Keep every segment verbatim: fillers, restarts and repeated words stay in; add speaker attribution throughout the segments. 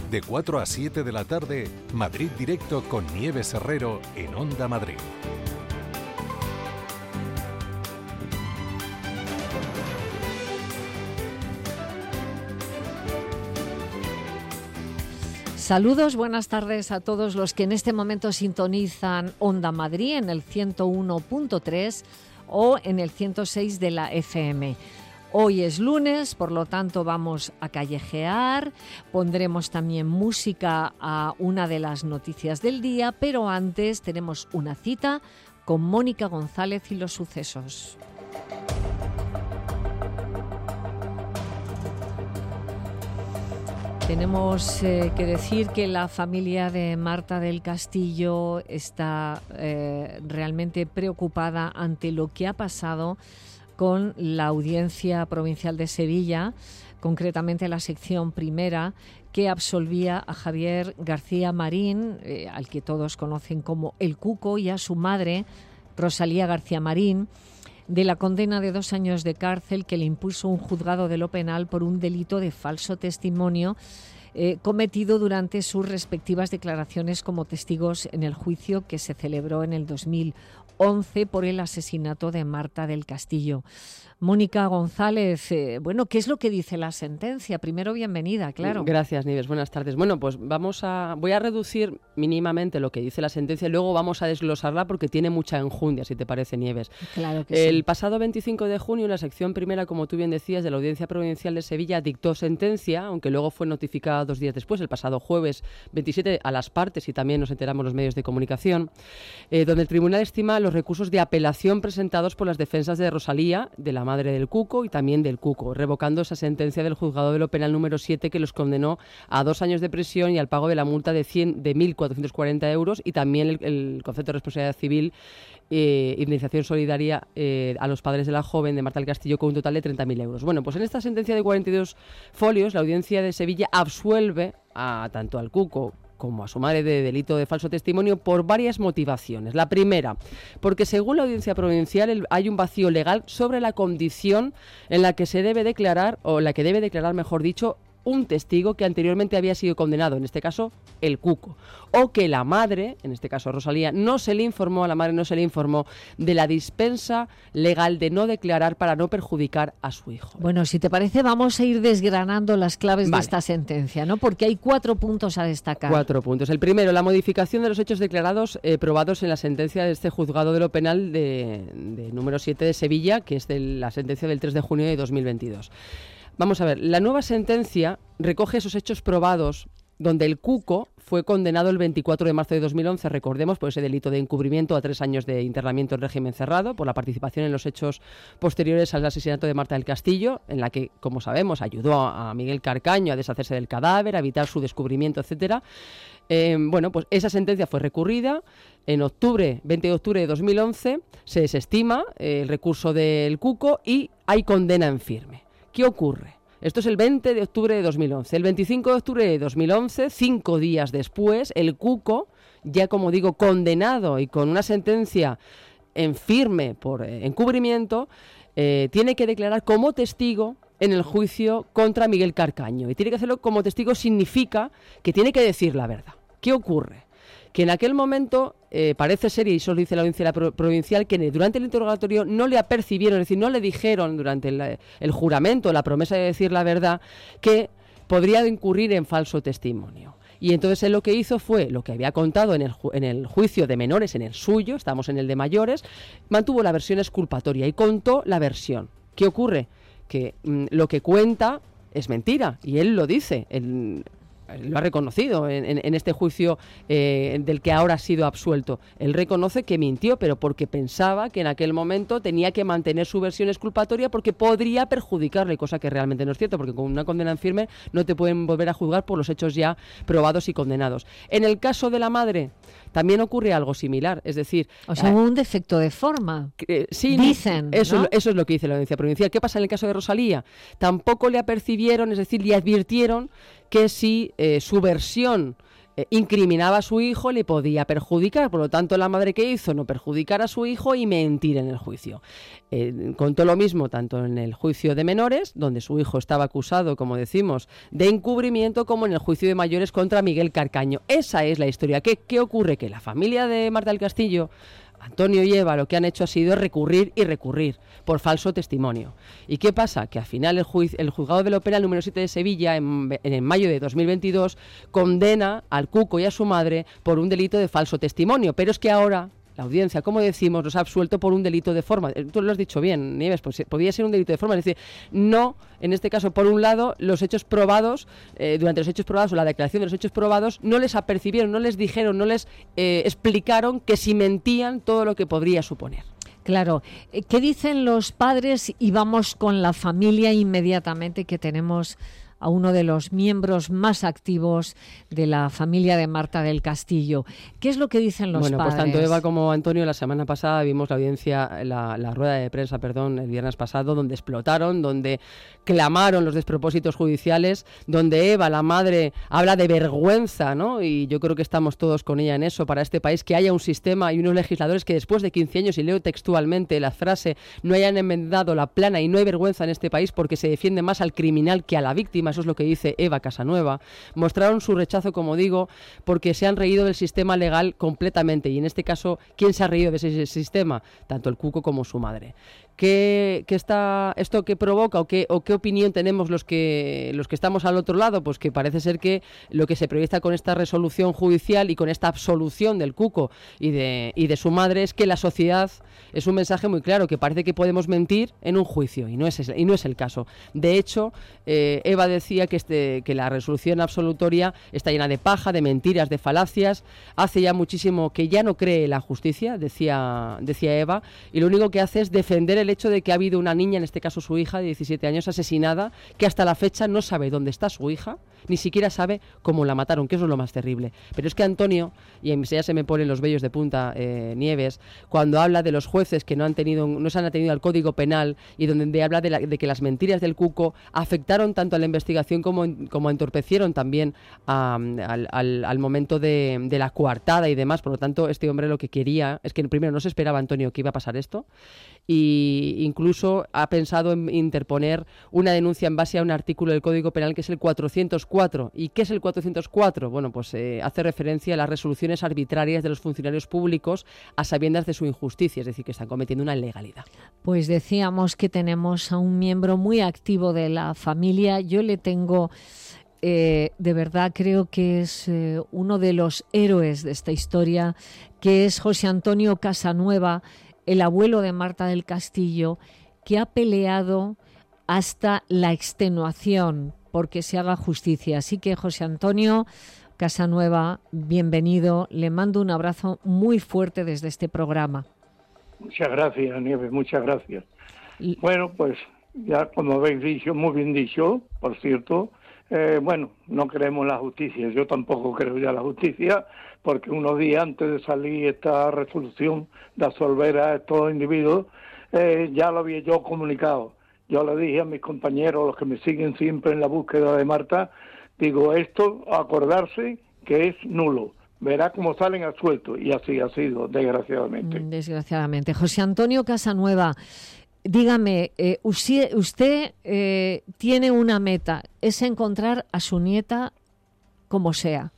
Speaker 1: De cuatro a siete de la tarde, Madrid Directo con Nieves Herrero en Onda Madrid.
Speaker 2: Saludos, buenas tardes a todos los que en este momento sintonizan Onda Madrid en el ciento uno punto tres o en el ciento seis de la F M. Hoy es lunes, por lo tanto vamos a callejear, pondremos también música a una de las noticias del día, pero antes tenemos una cita con Mónica González y los sucesos. Tenemos eh, que decir que la familia de Marta del Castillo está eh, realmente preocupada ante lo que ha pasado con la Audiencia Provincial de Sevilla, concretamente la sección primera, que absolvía a Javier García Marín, eh, al que todos conocen como El Cuco, y a su madre, Rosalía García Marín, de la condena de dos años de cárcel que le impuso un juzgado de lo penal por un delito de falso testimonio eh, cometido durante sus respectivas declaraciones como testigos en el juicio que se celebró en el dos mil once por el asesinato de Marta del Castillo. Mónica González, eh, bueno, ¿qué es lo que dice la sentencia? Primero, bienvenida, claro.
Speaker 3: Gracias, Nieves. Buenas tardes. Bueno, pues vamos a, voy a reducir mínimamente lo que dice la sentencia y luego vamos a desglosarla porque tiene mucha enjundia, si te parece, Nieves.
Speaker 2: Claro que sí.
Speaker 3: El pasado veinticinco de junio, la sección primera, como tú bien decías, de la Audiencia Provincial de Sevilla dictó sentencia, aunque luego fue notificada dos días después, el pasado jueves veintisiete, a las partes y también nos enteramos los medios de comunicación, eh, donde el tribunal estima los recursos de apelación presentados por las defensas de Rosalía, de la madre del Cuco y también del Cuco, revocando esa sentencia del juzgado de lo penal número siete que los condenó a dos años de prisión y al pago de la multa de, cien, de mil cuatrocientos cuarenta euros y también el, el concepto de responsabilidad civil, eh, indemnización solidaria eh, a los padres de la joven de Marta del Castillo con un total de treinta mil euros. Bueno, pues en esta sentencia de cuarenta y dos folios, la Audiencia de Sevilla absuelve a tanto al Cuco como a su madre de delito de falso testimonio por varias motivaciones. La primera, porque según la Audiencia Provincial el, hay un vacío legal sobre la condición en la que se debe declarar, o la que debe declarar, mejor dicho, un testigo que anteriormente había sido condenado, en este caso el Cuco, o que la madre, en este caso Rosalía, no se le informó, a la madre no se le informó de la dispensa legal de no declarar para no perjudicar a su hijo.
Speaker 2: Bueno, si te parece, vamos a ir desgranando las claves
Speaker 3: vale.
Speaker 2: de esta sentencia, ¿no? Porque hay cuatro puntos a destacar.
Speaker 3: Cuatro puntos. El primero, la modificación de los hechos declarados eh, probados en la sentencia de este juzgado de lo penal de, de número siete de Sevilla, que es de la sentencia del tres de junio de dos mil veintidós. Vamos a ver, la nueva sentencia recoge esos hechos probados donde el Cuco fue condenado el veinticuatro de marzo de dos mil once, recordemos, por ese delito de encubrimiento a tres años de internamiento en régimen cerrado, por la participación en los hechos posteriores al asesinato de Marta del Castillo, en la que, como sabemos, ayudó a Miguel Carcaño a deshacerse del cadáver, a evitar su descubrimiento, etcétera. Eh, bueno, pues esa sentencia fue recurrida. En octubre, veinte de octubre de dos mil once, se desestima eh, el recurso del Cuco y hay condena en firme. ¿Qué ocurre? Esto es el veinte de octubre de dos mil once. El veinticinco de octubre de dos mil once, cinco días después, el Cuco, ya como digo, condenado y con una sentencia en firme por eh, encubrimiento, eh, tiene que declarar como testigo en el juicio contra Miguel Carcaño. Y tiene que hacerlo como testigo significa que tiene que decir la verdad. ¿Qué ocurre? Que en aquel momento eh, parece ser, y eso lo dice la Audiencia Provincial, que durante el interrogatorio no le apercibieron, es decir, no le dijeron durante el, el juramento, la promesa de decir la verdad, que podría incurrir en falso testimonio. Y entonces él lo que hizo fue, lo que había contado en el, ju- en el juicio de menores, en el suyo, estamos en el de mayores, mantuvo la versión exculpatoria y contó la versión. ¿Qué ocurre? Que mmm, lo que cuenta es mentira, y él lo dice, él, lo ha reconocido en, en, en este juicio eh, del que ahora ha sido absuelto. Él reconoce que mintió, pero porque pensaba que en aquel momento tenía que mantener su versión exculpatoria porque podría perjudicarle, cosa que realmente no es cierto, porque con una condena en firme no te pueden volver a juzgar por los hechos ya probados y condenados. En el caso de la madre también ocurre algo similar, es decir...
Speaker 2: O sea, eh, un defecto de forma,
Speaker 3: eh, sí,
Speaker 2: dicen,
Speaker 3: eso,
Speaker 2: ¿no?
Speaker 3: Eso es lo que dice la Audiencia Provincial. ¿Qué pasa en el caso de Rosalía? Tampoco le apercibieron, es decir, le advirtieron que si eh, su versión eh, incriminaba a su hijo, le podía perjudicar. Por lo tanto, la madre, ¿qué hizo? No perjudicar a su hijo y mentir en el juicio. Eh, contó lo mismo tanto en el juicio de menores, donde su hijo estaba acusado, como decimos, de encubrimiento, como en el juicio de mayores contra Miguel Carcaño. Esa es la historia. ¿Qué, qué ocurre? Que la familia de Marta del Castillo, Antonio y Eva, lo que han hecho ha sido recurrir y recurrir por falso testimonio. ¿Y qué pasa? Que al final el, juiz, el juzgado de lo penal número siete de Sevilla, en, en mayo de dos mil veintidós, condena al Cuco y a su madre por un delito de falso testimonio. Pero es que ahora la audiencia, como decimos, los ha absuelto por un delito de forma. Tú lo has dicho bien, Nieves, pues podía ser un delito de forma. Es decir, no, en este caso, por un lado, los hechos probados, eh, durante los hechos probados o la declaración de los hechos probados, no les apercibieron, no les dijeron, no les eh, explicaron que si mentían todo lo que podría suponer.
Speaker 2: Claro. ¿Qué dicen los padres? Y vamos con la familia inmediatamente, que tenemos a uno de los miembros más activos de la familia de Marta del Castillo. ¿Qué es lo que dicen los
Speaker 3: bueno,
Speaker 2: padres?
Speaker 3: Bueno, pues tanto Eva como Antonio, la semana pasada vimos la audiencia, la, la rueda de prensa, perdón, el viernes pasado, donde explotaron, donde clamaron los despropósitos judiciales, donde Eva, la madre, habla de vergüenza, ¿no? Y yo creo que estamos todos con ella en eso, para este país, que haya un sistema y unos legisladores que después de quince años, y leo textualmente la frase, no hayan enmendado la plana y no hay vergüenza en este país porque se defiende más al criminal que a la víctima. Eso es lo que dice Eva Casanueva. Mostraron su rechazo, como digo, porque se han reído del sistema legal completamente. Y en este caso, ¿quién se ha reído de ese sistema? Tanto el Cuco como su madre. ¿Qué, qué está, esto qué provoca o qué, o qué opinión tenemos los que, los que estamos al otro lado? Pues que parece ser que lo que se proyecta con esta resolución judicial y con esta absolución del Cuco y de, y de su madre es que la sociedad, es un mensaje muy claro, que parece que podemos mentir en un juicio y no es, y no es el caso. De hecho, eh, Eva decía que, este, que la resolución absolutoria está llena de paja, de mentiras, de falacias. Hace ya muchísimo que ya no cree la justicia, decía, decía Eva, y lo único que hace es defender el el hecho de que ha habido una niña, en este caso su hija de diecisiete años, asesinada, que hasta la fecha no sabe dónde está su hija, ni siquiera sabe cómo la mataron, que eso es lo más terrible. Pero es que Antonio, y ya se me ponen los vellos de punta, eh, Nieves, cuando habla de los jueces que no han tenido, no se han atenido al Código Penal y donde habla de, la, de que las mentiras del Cuco afectaron tanto a la investigación como, como entorpecieron también a, al, al, al momento de, de la coartada y demás. Por lo tanto, este hombre lo que quería es que primero no se esperaba, Antonio, que iba a pasar esto, y incluso ha pensado en interponer una denuncia en base a un artículo del Código Penal que es el cuatrocientos cuatro. ¿Y qué es el cuatrocientos cuatro? Bueno, pues eh, hace referencia a las resoluciones arbitrarias de los funcionarios públicos a sabiendas de su injusticia, es decir, que están cometiendo una ilegalidad.
Speaker 2: Pues decíamos que tenemos a un miembro muy activo de la familia. Yo le tengo... Eh, de verdad creo que es eh, uno de los héroes de esta historia, que es José Antonio Casanueva, el abuelo de Marta del Castillo, que ha peleado hasta la extenuación porque se haga justicia. Así que, José Antonio Casanueva, bienvenido. Le mando un abrazo muy fuerte desde este programa.
Speaker 4: Muchas gracias, Nieves, muchas gracias. Y... Bueno, pues ya como habéis dicho, muy bien dicho, por cierto, eh, bueno, no creemos en la justicia. Yo tampoco creo ya en la justicia, porque unos días antes de salir esta resolución de absolver a estos individuos, eh, ya lo había yo comunicado. Yo le dije a mis compañeros, los que me siguen siempre en la búsqueda de Marta, digo, esto, acordarse que es nulo. Verá cómo salen a suelto. Y así ha sido, desgraciadamente.
Speaker 2: Desgraciadamente. José Antonio Casanueva, dígame, eh, usted, usted eh, tiene una meta, es encontrar a su nieta como sea.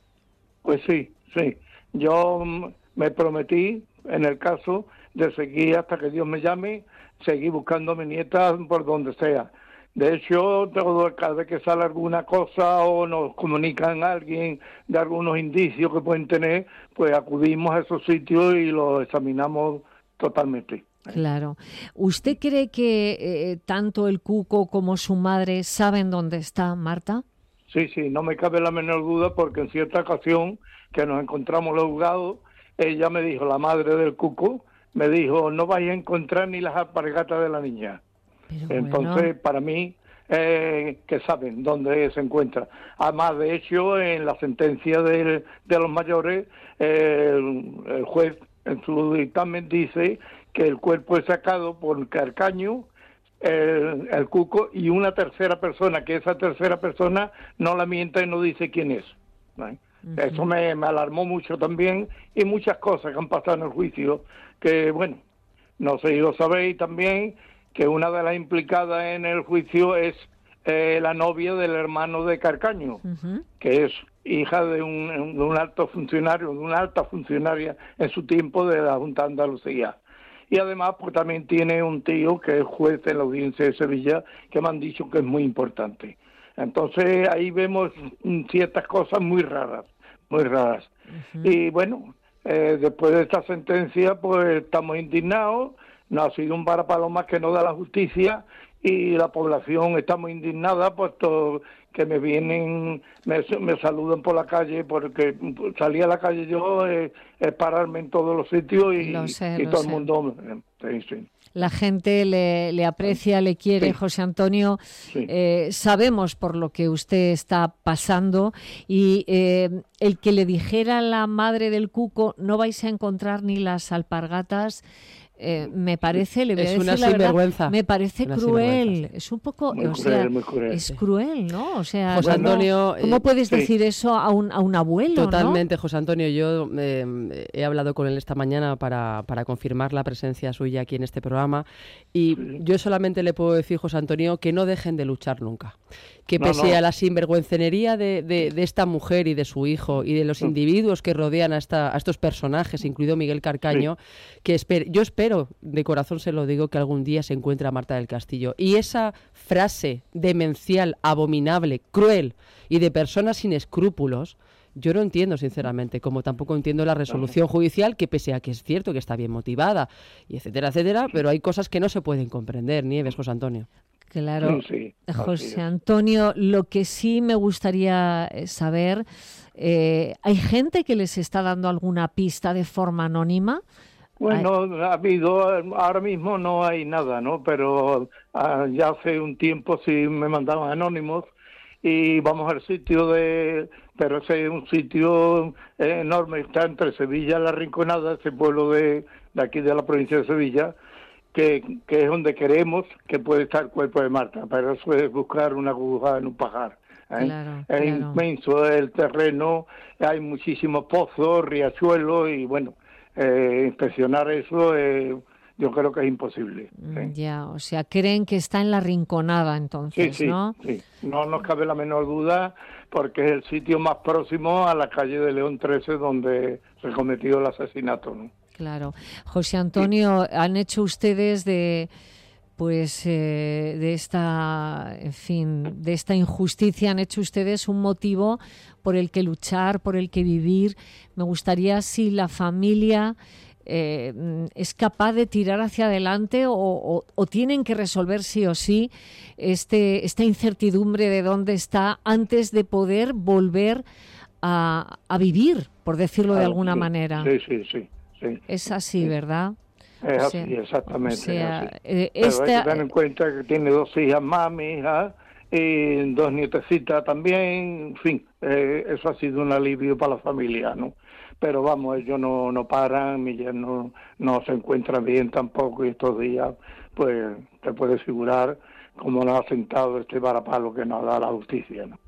Speaker 4: Pues sí, sí. Yo me prometí, en el caso, de seguir hasta que Dios me llame, seguir buscando a mi nieta por donde sea. De hecho, todo, cada vez que sale alguna cosa o nos comunican a alguien de algunos indicios que pueden tener, pues acudimos a esos sitios y los examinamos totalmente.
Speaker 2: Claro. ¿Usted cree que eh, tanto el Cuco como su madre saben dónde está Marta?
Speaker 4: Sí, sí, no me cabe la menor duda, porque en cierta ocasión que nos encontramos los juzgados, ella me dijo, la madre del Cuco, me dijo, no vais a encontrar ni las alpargatas de la niña. Pero Entonces, bueno. para mí, eh, que saben dónde se encuentra. Además, de hecho, en la sentencia de, de los mayores, eh, el, el juez en su dictamen dice que el cuerpo es sacado por Carcaño, el, el Cuco y una tercera persona, que esa tercera persona no la mienta y no dice quién es, ¿vale? Uh-huh. Eso me, me alarmó mucho también, y muchas cosas que han pasado en el juicio, que bueno, no sé si lo sabéis también, que una de las implicadas en el juicio es eh, la novia del hermano de Carcaño, uh-huh. que es hija de un, de un alto funcionario, de una alta funcionaria en su tiempo de la Junta de Andalucía. Y además pues también tiene un tío que es juez en la Audiencia de Sevilla, que me han dicho que es muy importante. Entonces ahí vemos ciertas cosas muy raras, muy raras. Uh-huh. Y bueno, eh, después de esta sentencia pues estamos indignados, no ha sido un varapalomas que no da la justicia, y la población está muy indignada, puesto que me vienen, me, me saludan por la calle, porque salí a la calle yo, es eh, pararme en todos los sitios y,
Speaker 2: sé,
Speaker 4: y todo
Speaker 2: sé.
Speaker 4: el mundo... Eh, sí.
Speaker 2: La gente le, le aprecia, le quiere, sí. José Antonio. Sí. Eh, sabemos por lo que usted está pasando, y eh, el que le dijera a la madre del Cuco, no vais a encontrar ni las alpargatas, Eh, me parece, le voy
Speaker 3: es
Speaker 2: a decir
Speaker 3: una
Speaker 2: la
Speaker 3: sinvergüenza.
Speaker 2: verdad, me parece
Speaker 3: una
Speaker 2: cruel, sí. Es un poco,
Speaker 4: muy
Speaker 2: o
Speaker 4: cruel,
Speaker 2: sea,
Speaker 4: muy cruel.
Speaker 2: es cruel, ¿no? O sea,
Speaker 3: José
Speaker 2: ¿cómo,
Speaker 3: Antonio,
Speaker 2: ¿cómo
Speaker 3: eh,
Speaker 2: puedes
Speaker 4: sí.
Speaker 2: decir eso a un, a un abuelo?
Speaker 3: Totalmente,
Speaker 2: ¿no?
Speaker 3: José Antonio. Yo eh, he hablado con él esta mañana para, para confirmar la presencia suya aquí en este programa, y sí. yo solamente le puedo decir, José Antonio, que no dejen de luchar nunca. Que pese no, no. a la sinvergüencenería de, de, de esta mujer y de su hijo y de los sí. individuos que rodean a, esta, a estos personajes, incluido Miguel Carcaño, sí. que esper, yo espero, de corazón se lo digo, que algún día se encuentre a Marta del Castillo. Y esa frase demencial, abominable, cruel y de personas sin escrúpulos, yo no entiendo, sinceramente, como tampoco entiendo la resolución judicial, que pese a que es cierto que está bien motivada, y etcétera, etcétera, pero hay cosas que no se pueden comprender, Nieves, José Antonio.
Speaker 2: Claro,
Speaker 4: sí, sí,
Speaker 2: José Antonio, lo que sí me gustaría saber, eh, ¿hay gente que les está dando alguna pista de forma anónima?
Speaker 4: Bueno, ¿Hay? ha habido, ahora mismo no hay nada, ¿no? Pero uh, ya hace un tiempo sí me mandaban anónimos, y vamos al sitio de, pero ese es un sitio eh, enorme, está entre Sevilla y La Rinconada, ese pueblo de, de aquí de la provincia de Sevilla, Que, que es donde queremos que puede estar el cuerpo de Marta, pero eso es buscar una aguja en un pajar. ¿eh?
Speaker 2: Claro,
Speaker 4: es
Speaker 2: claro.
Speaker 4: inmenso el terreno, hay muchísimos pozos, riachuelos, y bueno, eh, inspeccionar eso eh, yo creo que es imposible. ¿eh?
Speaker 2: Ya, o sea, creen que está en La Rinconada entonces,
Speaker 4: sí, sí,
Speaker 2: ¿no?
Speaker 4: Sí, no nos cabe la menor duda, porque es el sitio más próximo a la calle de León trece donde se cometió el asesinato, ¿no?
Speaker 2: Claro. José Antonio, sí. han hecho ustedes de pues eh, de esta, en fin, de esta injusticia, han hecho ustedes un motivo por el que luchar, por el que vivir. Me gustaría si la familia eh, es capaz de tirar hacia adelante o, o, o tienen que resolver sí o sí este, esta incertidumbre de dónde está antes de poder volver a, a vivir, por decirlo de alguna
Speaker 4: sí,
Speaker 2: manera.
Speaker 4: Sí, sí, sí. Sí,
Speaker 2: es así,
Speaker 4: sí.
Speaker 2: ¿verdad?
Speaker 4: Es
Speaker 2: o sea,
Speaker 4: así, exactamente.
Speaker 2: O sea,
Speaker 4: así.
Speaker 2: Eh,
Speaker 4: Pero
Speaker 2: esta...
Speaker 4: hay que tener en cuenta que tiene dos hijas más, mi hija, y dos nietecitas también, en fin, eh, eso ha sido un alivio para la familia, ¿no? Pero vamos, ellos no, no paran, mi yerno no se encuentra bien tampoco, y estos días, pues, te puedes figurar cómo nos ha sentado este varapalo que nos da la justicia, ¿no?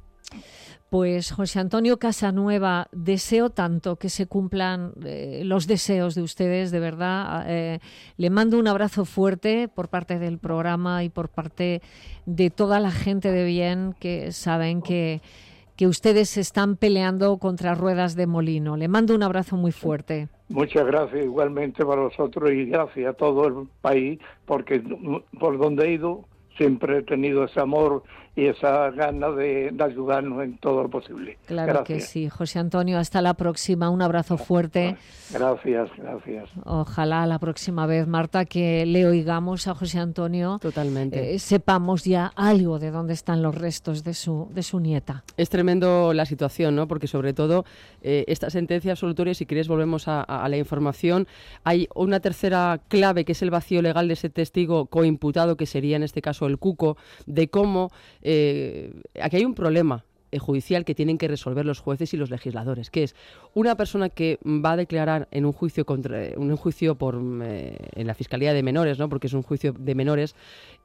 Speaker 2: Pues José Antonio Casanueva, deseo tanto que se cumplan eh, los deseos de ustedes, de verdad. Eh, le mando un abrazo fuerte por parte del programa y por parte de toda la gente de bien que saben que, que ustedes están peleando contra ruedas de molino. Le mando un abrazo muy fuerte.
Speaker 4: Muchas gracias igualmente para vosotros, y gracias a todo el país, porque por donde he ido siempre he tenido ese amor y esa gana de, de ayudarnos en todo lo posible.
Speaker 2: Claro
Speaker 4: gracias.
Speaker 2: Que sí. José Antonio, hasta la próxima. Un abrazo fuerte.
Speaker 4: Gracias, gracias.
Speaker 2: Ojalá la próxima vez, Marta, que le oigamos a José Antonio.
Speaker 3: Totalmente.
Speaker 2: Eh, sepamos ya algo de dónde están los restos de su, de su nieta.
Speaker 3: Es tremendo la situación, ¿no? Porque sobre todo eh, esta sentencia absolutoria, si quieres volvemos a, a la información, hay una tercera clave que es el vacío legal de ese testigo coimputado, que sería en este caso el Cuco, de cómo eh, aquí hay un problema judicial que tienen que resolver los jueces y los legisladores, que es una persona que va a declarar en un juicio contra un juicio por eh, en la Fiscalía de Menores, ¿no? Porque es un juicio de menores,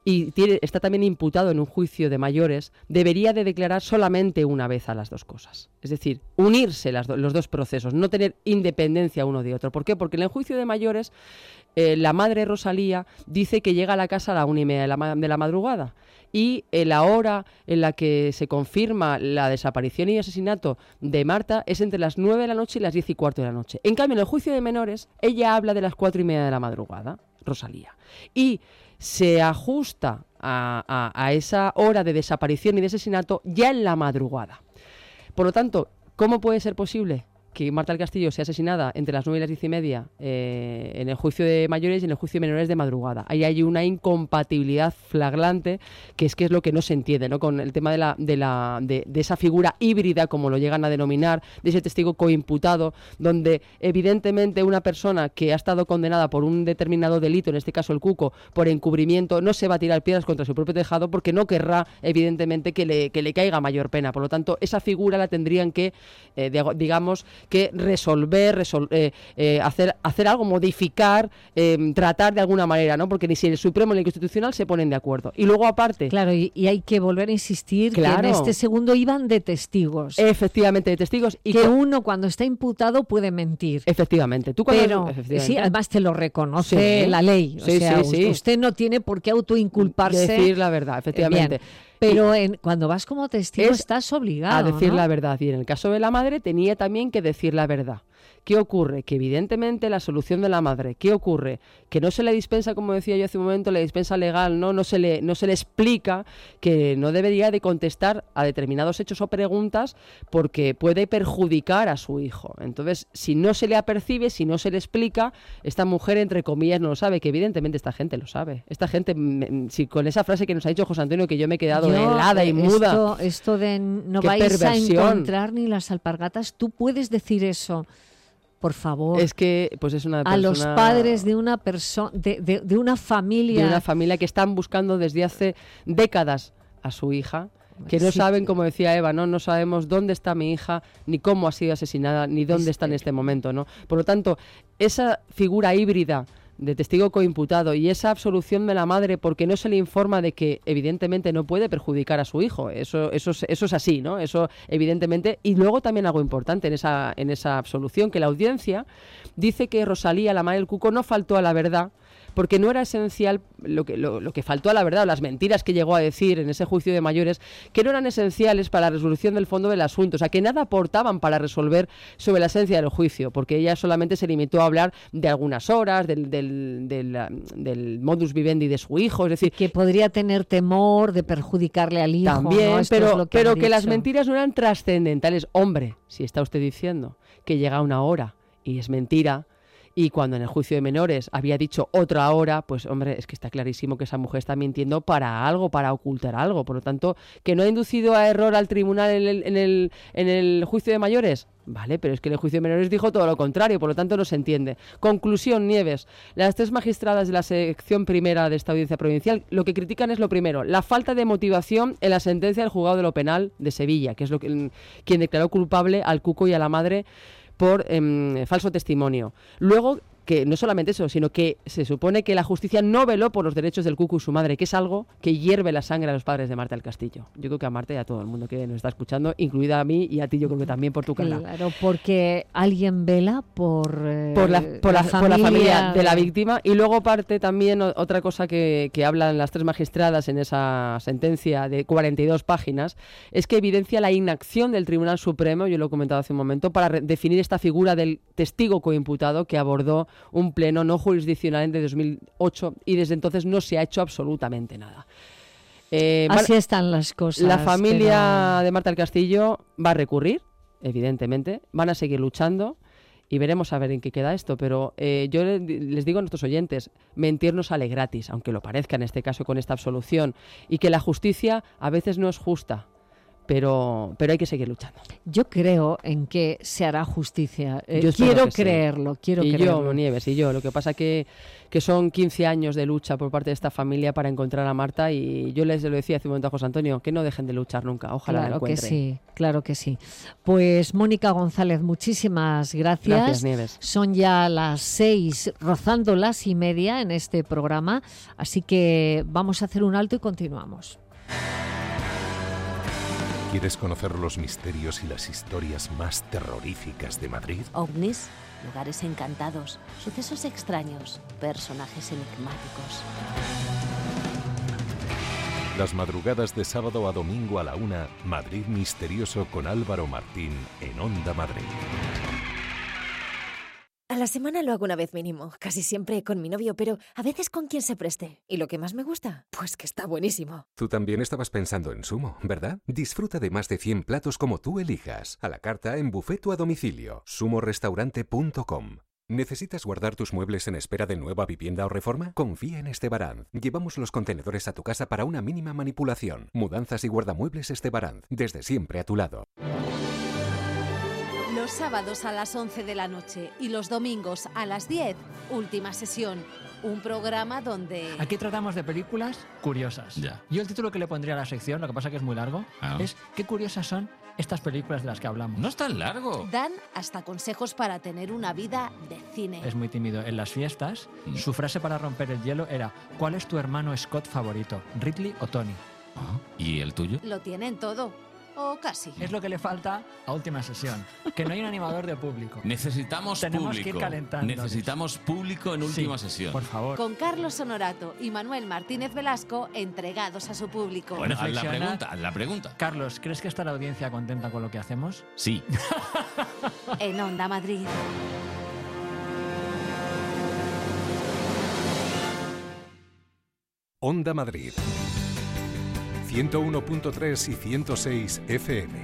Speaker 3: y tiene, está también imputado en un juicio de mayores, debería de declarar solamente una vez a las dos cosas. Es decir, unirse las do, los dos procesos, no tener independencia uno de otro. ¿Por qué? Porque en el juicio de mayores eh, la madre Rosalía dice que llega a la casa a la una y media de la, de la madrugada. Y en la hora en la que se confirma la desaparición y asesinato de Marta es entre las nueve de la noche y las diez y cuarto de la noche. En cambio, en el juicio de menores, ella habla de las cuatro y media de la madrugada, Rosalía. Y se ajusta a, a, a esa hora de desaparición y de asesinato ya en la madrugada. Por lo tanto, ¿cómo puede ser posible que Marta del Castillo sea asesinada entre las nueve y las diez y media eh, en el juicio de mayores y en el juicio de menores de madrugada? Ahí hay una incompatibilidad flagrante, que es que es lo que no se entiende, ¿no? Con el tema de, la, de, la, de, de esa figura híbrida, como lo llegan a denominar, de ese testigo coimputado, donde evidentemente una persona que ha estado condenada por un determinado delito, en este caso el Cuco, por encubrimiento, no se va a tirar piedras contra su propio tejado porque no querrá, evidentemente, que le, que le caiga mayor pena. Por lo tanto, esa figura la tendrían que, eh, digamos, que resolver, resol eh, eh, hacer, hacer algo, modificar, eh, tratar de alguna manera, ¿no? Porque ni si el Supremo ni el Constitucional se ponen de acuerdo. Y luego aparte...
Speaker 2: Claro, y, y hay que volver a insistir
Speaker 3: claro,
Speaker 2: que en este segundo iban de testigos.
Speaker 3: Efectivamente, de testigos. Y
Speaker 2: que con... uno cuando está imputado puede mentir.
Speaker 3: Efectivamente. ¿Tú cuando...
Speaker 2: Pero,
Speaker 3: efectivamente.
Speaker 2: sí, además te lo reconoce
Speaker 3: sí.
Speaker 2: la ley. O
Speaker 3: sí,
Speaker 2: sea,
Speaker 3: sí, sí.
Speaker 2: usted no tiene por qué autoinculparse.
Speaker 3: Decir la verdad, efectivamente.
Speaker 2: Bien. Pero en, cuando vas como testigo estás obligado
Speaker 3: a decir,
Speaker 2: ¿no?
Speaker 3: la verdad. Y en el caso de la madre tenía también que decir la verdad. ¿Qué ocurre? Que evidentemente la solución de la madre, ¿qué ocurre? Que no se le dispensa, como decía yo hace un momento, la dispensa legal, ¿no? No se le, no se le explica que no debería de contestar a determinados hechos o preguntas porque puede perjudicar a su hijo. Entonces, si no se le apercibe, si no se le explica, esta mujer, entre comillas, no lo sabe, que evidentemente esta gente lo sabe. Esta gente, si con esa frase que nos ha dicho José Antonio, que yo me he quedado
Speaker 2: yo,
Speaker 3: helada y muda.
Speaker 2: Esto, esto de no
Speaker 3: Qué
Speaker 2: vais
Speaker 3: perversión.
Speaker 2: a encontrar ni las alpargatas, tú puedes decir eso. Por favor,
Speaker 3: es que pues es una persona...
Speaker 2: a los padres de una persona, de, de, de una familia,
Speaker 3: de una familia que están buscando desde hace décadas a su hija, que no
Speaker 2: sí.
Speaker 3: saben, como decía Eva, no, no sabemos dónde está mi hija, ni cómo ha sido asesinada, ni dónde está en este momento, ¿no? Por lo tanto, esa figura híbrida de testigo coimputado y esa absolución de la madre porque no se le informa de que evidentemente no puede perjudicar a su hijo, eso eso es, eso es así, ¿no? Eso evidentemente. Y luego también algo importante en esa en esa absolución, que la audiencia dice que Rosalía, la madre del Cuco, no faltó a la verdad porque no era esencial lo que, lo, lo que faltó a la verdad, las mentiras que llegó a decir en ese juicio de mayores, que no eran esenciales para la resolución del fondo del asunto, o sea, que nada aportaban para resolver sobre la esencia del juicio, porque ella solamente se limitó a hablar de algunas horas, del, del, del, del modus vivendi de su hijo, es decir...
Speaker 2: Que podría tener temor de perjudicarle al hijo.
Speaker 3: También,
Speaker 2: ¿no?
Speaker 3: pero,
Speaker 2: es lo que,
Speaker 3: pero
Speaker 2: que
Speaker 3: dicho. Las mentiras no eran trascendentales. Hombre, si está usted diciendo que llega una hora y es mentira... Y cuando en el juicio de menores había dicho otra hora, pues hombre, es que está clarísimo que esa mujer está mintiendo para algo, para ocultar algo. Por lo tanto, que no ha inducido a error al tribunal en el, en el, en el juicio de mayores. Vale, pero es que en el juicio de menores dijo todo lo contrario, por lo tanto no se entiende. Conclusión, Nieves. Las tres magistradas de la sección primera de esta audiencia provincial lo que critican es lo primero, la falta de motivación en la sentencia del juzgado de lo penal de Sevilla, que es lo que, quien declaró culpable al Cuco y a la madre por eh, falso testimonio. Luego, que no solamente eso, sino que se supone que la justicia no veló por los derechos del Cuco y su madre, que es algo que hierve la sangre a los padres de Marta del Castillo. Yo creo que a Marta y a todo el mundo que nos está escuchando, incluida a mí y a ti, yo creo que también por tu cara.
Speaker 2: Claro, porque alguien vela por, eh,
Speaker 3: por, la, por, la,
Speaker 2: la
Speaker 3: por la familia de la
Speaker 2: de...
Speaker 3: víctima. Y luego parte también o, otra cosa que, que hablan las tres magistradas en esa sentencia de cuarenta y dos páginas, es que evidencia la inacción del Tribunal Supremo, yo lo he comentado hace un momento, para re- definir esta figura del testigo coimputado que abordó un pleno no jurisdiccional en dos mil ocho y desde entonces no se ha hecho absolutamente nada. Eh,
Speaker 2: Así van, están las cosas.
Speaker 3: La familia
Speaker 2: pero...
Speaker 3: de Marta del Castillo va a recurrir, evidentemente, van a seguir luchando y veremos a ver en qué queda esto, pero eh, yo les digo a nuestros oyentes, mentir no sale gratis, aunque lo parezca en este caso con esta absolución, y que la justicia a veces no es justa. pero, pero hay que seguir luchando.
Speaker 2: Yo creo en que se hará justicia. Eh,
Speaker 3: Yo
Speaker 2: quiero
Speaker 3: que
Speaker 2: creerlo,
Speaker 3: sí.
Speaker 2: quiero
Speaker 3: y
Speaker 2: creerlo.
Speaker 3: yo, Nieves, y yo. Lo que pasa que, que son quince años de lucha por parte de esta familia para encontrar a Marta, y yo les lo decía hace un momento a José Antonio, que no dejen de luchar nunca. Ojalá
Speaker 2: Claro
Speaker 3: la
Speaker 2: que
Speaker 3: encuentren.
Speaker 2: sí, claro que sí. Pues Mónica González, muchísimas gracias.
Speaker 3: Gracias, Nieves.
Speaker 2: Son ya las seis, rozando las y media en este programa, así que vamos a hacer un alto y continuamos.
Speaker 1: ¿Quieres conocer los misterios y las historias más terroríficas de Madrid?
Speaker 5: Ovnis, lugares encantados, sucesos extraños, personajes enigmáticos.
Speaker 1: Las madrugadas de sábado a domingo a la una, Madrid Misterioso con Álvaro Martín en Onda Madrid.
Speaker 6: A la semana lo hago una vez mínimo, casi siempre con mi novio, pero a veces con quien se preste. ¿Y lo que más me gusta? Pues que está buenísimo.
Speaker 7: Tú también estabas pensando en Sumo, ¿verdad? Disfruta de más de cien platos como tú elijas, a la carta, en buffet o a domicilio. sumo restaurante punto com. ¿Necesitas guardar tus muebles en espera de nueva vivienda o reforma? Confía en Estebaranz. Llevamos los contenedores a tu casa para una mínima manipulación. Mudanzas y guardamuebles Estebaranz, desde siempre a tu lado.
Speaker 5: Los sábados a las once de la noche y los domingos a las diez, Última Sesión. Un programa donde...
Speaker 8: Aquí tratamos de películas curiosas.
Speaker 9: Ya.
Speaker 8: Yo el título que le pondría a la sección, lo que pasa que es muy largo,
Speaker 9: Ah.
Speaker 8: es ¿qué curiosas son estas películas de las que hablamos?
Speaker 9: No es tan largo.
Speaker 5: dan hasta consejos para tener una vida de cine.
Speaker 8: Es muy tímido. En las fiestas,
Speaker 9: Mm.
Speaker 8: su frase para romper el hielo era ¿cuál es tu hermano Scott favorito? ¿Ridley o Tony?
Speaker 9: Ah, ¿y el tuyo?
Speaker 5: Lo tienen todo. O casi.
Speaker 8: Es lo que le falta a Última Sesión, que no hay un animador de público.
Speaker 9: Necesitamos
Speaker 8: Tenemos que ir
Speaker 9: público.
Speaker 8: calentándonos.
Speaker 9: Necesitamos público en última
Speaker 8: Sí,
Speaker 9: sesión.
Speaker 8: por favor.
Speaker 5: Con Carlos Honorato y Manuel Martínez Velasco entregados a su público.
Speaker 9: Bueno, haz la
Speaker 8: Reflexionad.
Speaker 9: pregunta, haz la pregunta.
Speaker 8: Carlos, ¿crees que está la audiencia contenta con lo que hacemos?
Speaker 9: Sí.
Speaker 5: En Onda Madrid.
Speaker 1: Onda Madrid. ciento uno punto tres y ciento seis F M.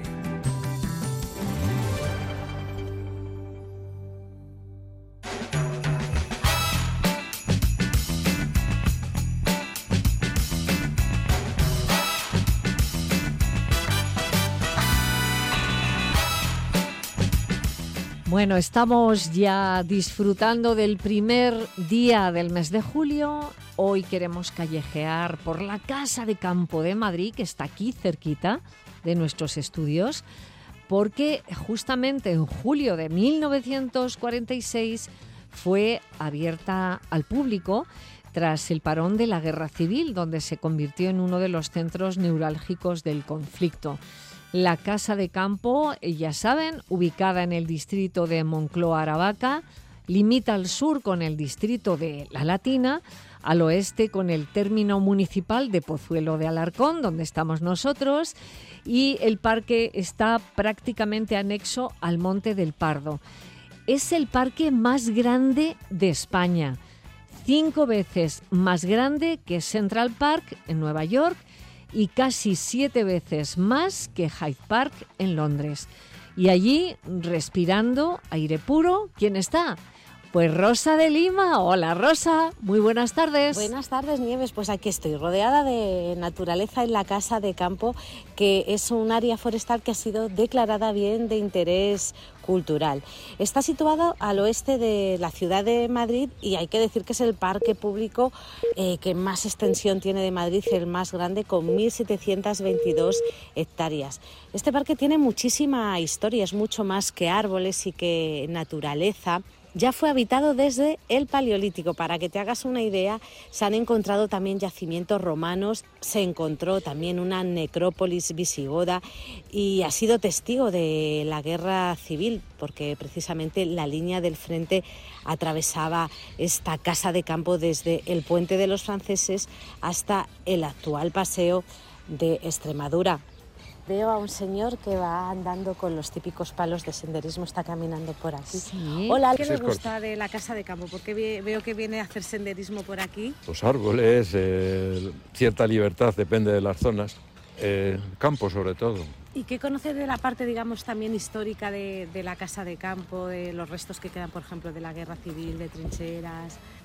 Speaker 2: Bueno, estamos ya disfrutando del primer día del mes de julio. Hoy queremos callejear por la Casa de Campo de Madrid, que está aquí cerquita de nuestros estudios, porque justamente en julio de mil novecientos cuarenta y seis fue abierta al público tras el parón de la Guerra Civil, donde se convirtió en uno de los centros neurálgicos del conflicto. La Casa de Campo, ya saben, ubicada en el distrito de Moncloa-Aravaca, limita al sur con el distrito de La Latina, al oeste con el término municipal de Pozuelo de Alarcón, donde estamos nosotros, y el parque está prácticamente anexo al Monte del Pardo. Es el parque más grande de España, cinco veces más grande que Central Park en Nueva York y casi siete veces más que Hyde Park en Londres. Y allí, respirando aire puro, ¿quién está? Pues Rosa de Lima. Hola Rosa, muy buenas tardes.
Speaker 10: Buenas tardes, Nieves. Pues aquí estoy, rodeada de naturaleza en la Casa de Campo, que es un área forestal que ha sido declarada bien de interés cultural. Está situado al oeste de la ciudad de Madrid y hay que decir que es el parque público eh, que más extensión tiene de Madrid, el más grande, con mil setecientas veintidós hectáreas. Este parque tiene muchísima historia, es mucho más que árboles y que naturaleza. Ya fue habitado desde el Paleolítico. Para que te hagas una idea, se han encontrado también yacimientos romanos, se encontró también una necrópolis visigoda y ha sido testigo de la guerra civil, porque precisamente la línea del frente atravesaba esta Casa de Campo desde el Puente de los Franceses hasta el actual Paseo de Extremadura. Veo a un señor que va andando con los típicos palos de senderismo, está caminando por aquí.
Speaker 2: Sí.
Speaker 10: Hola, ¿qué le gusta de la Casa de Campo? Porque veo que viene a hacer senderismo por aquí.
Speaker 11: Los árboles, eh, cierta libertad, depende de las zonas, eh, campo sobre todo.
Speaker 10: ¿Y qué conoce de la parte, digamos, también histórica de, de la Casa de Campo, de los restos que quedan, por ejemplo, de la Guerra Civil, de trincheras?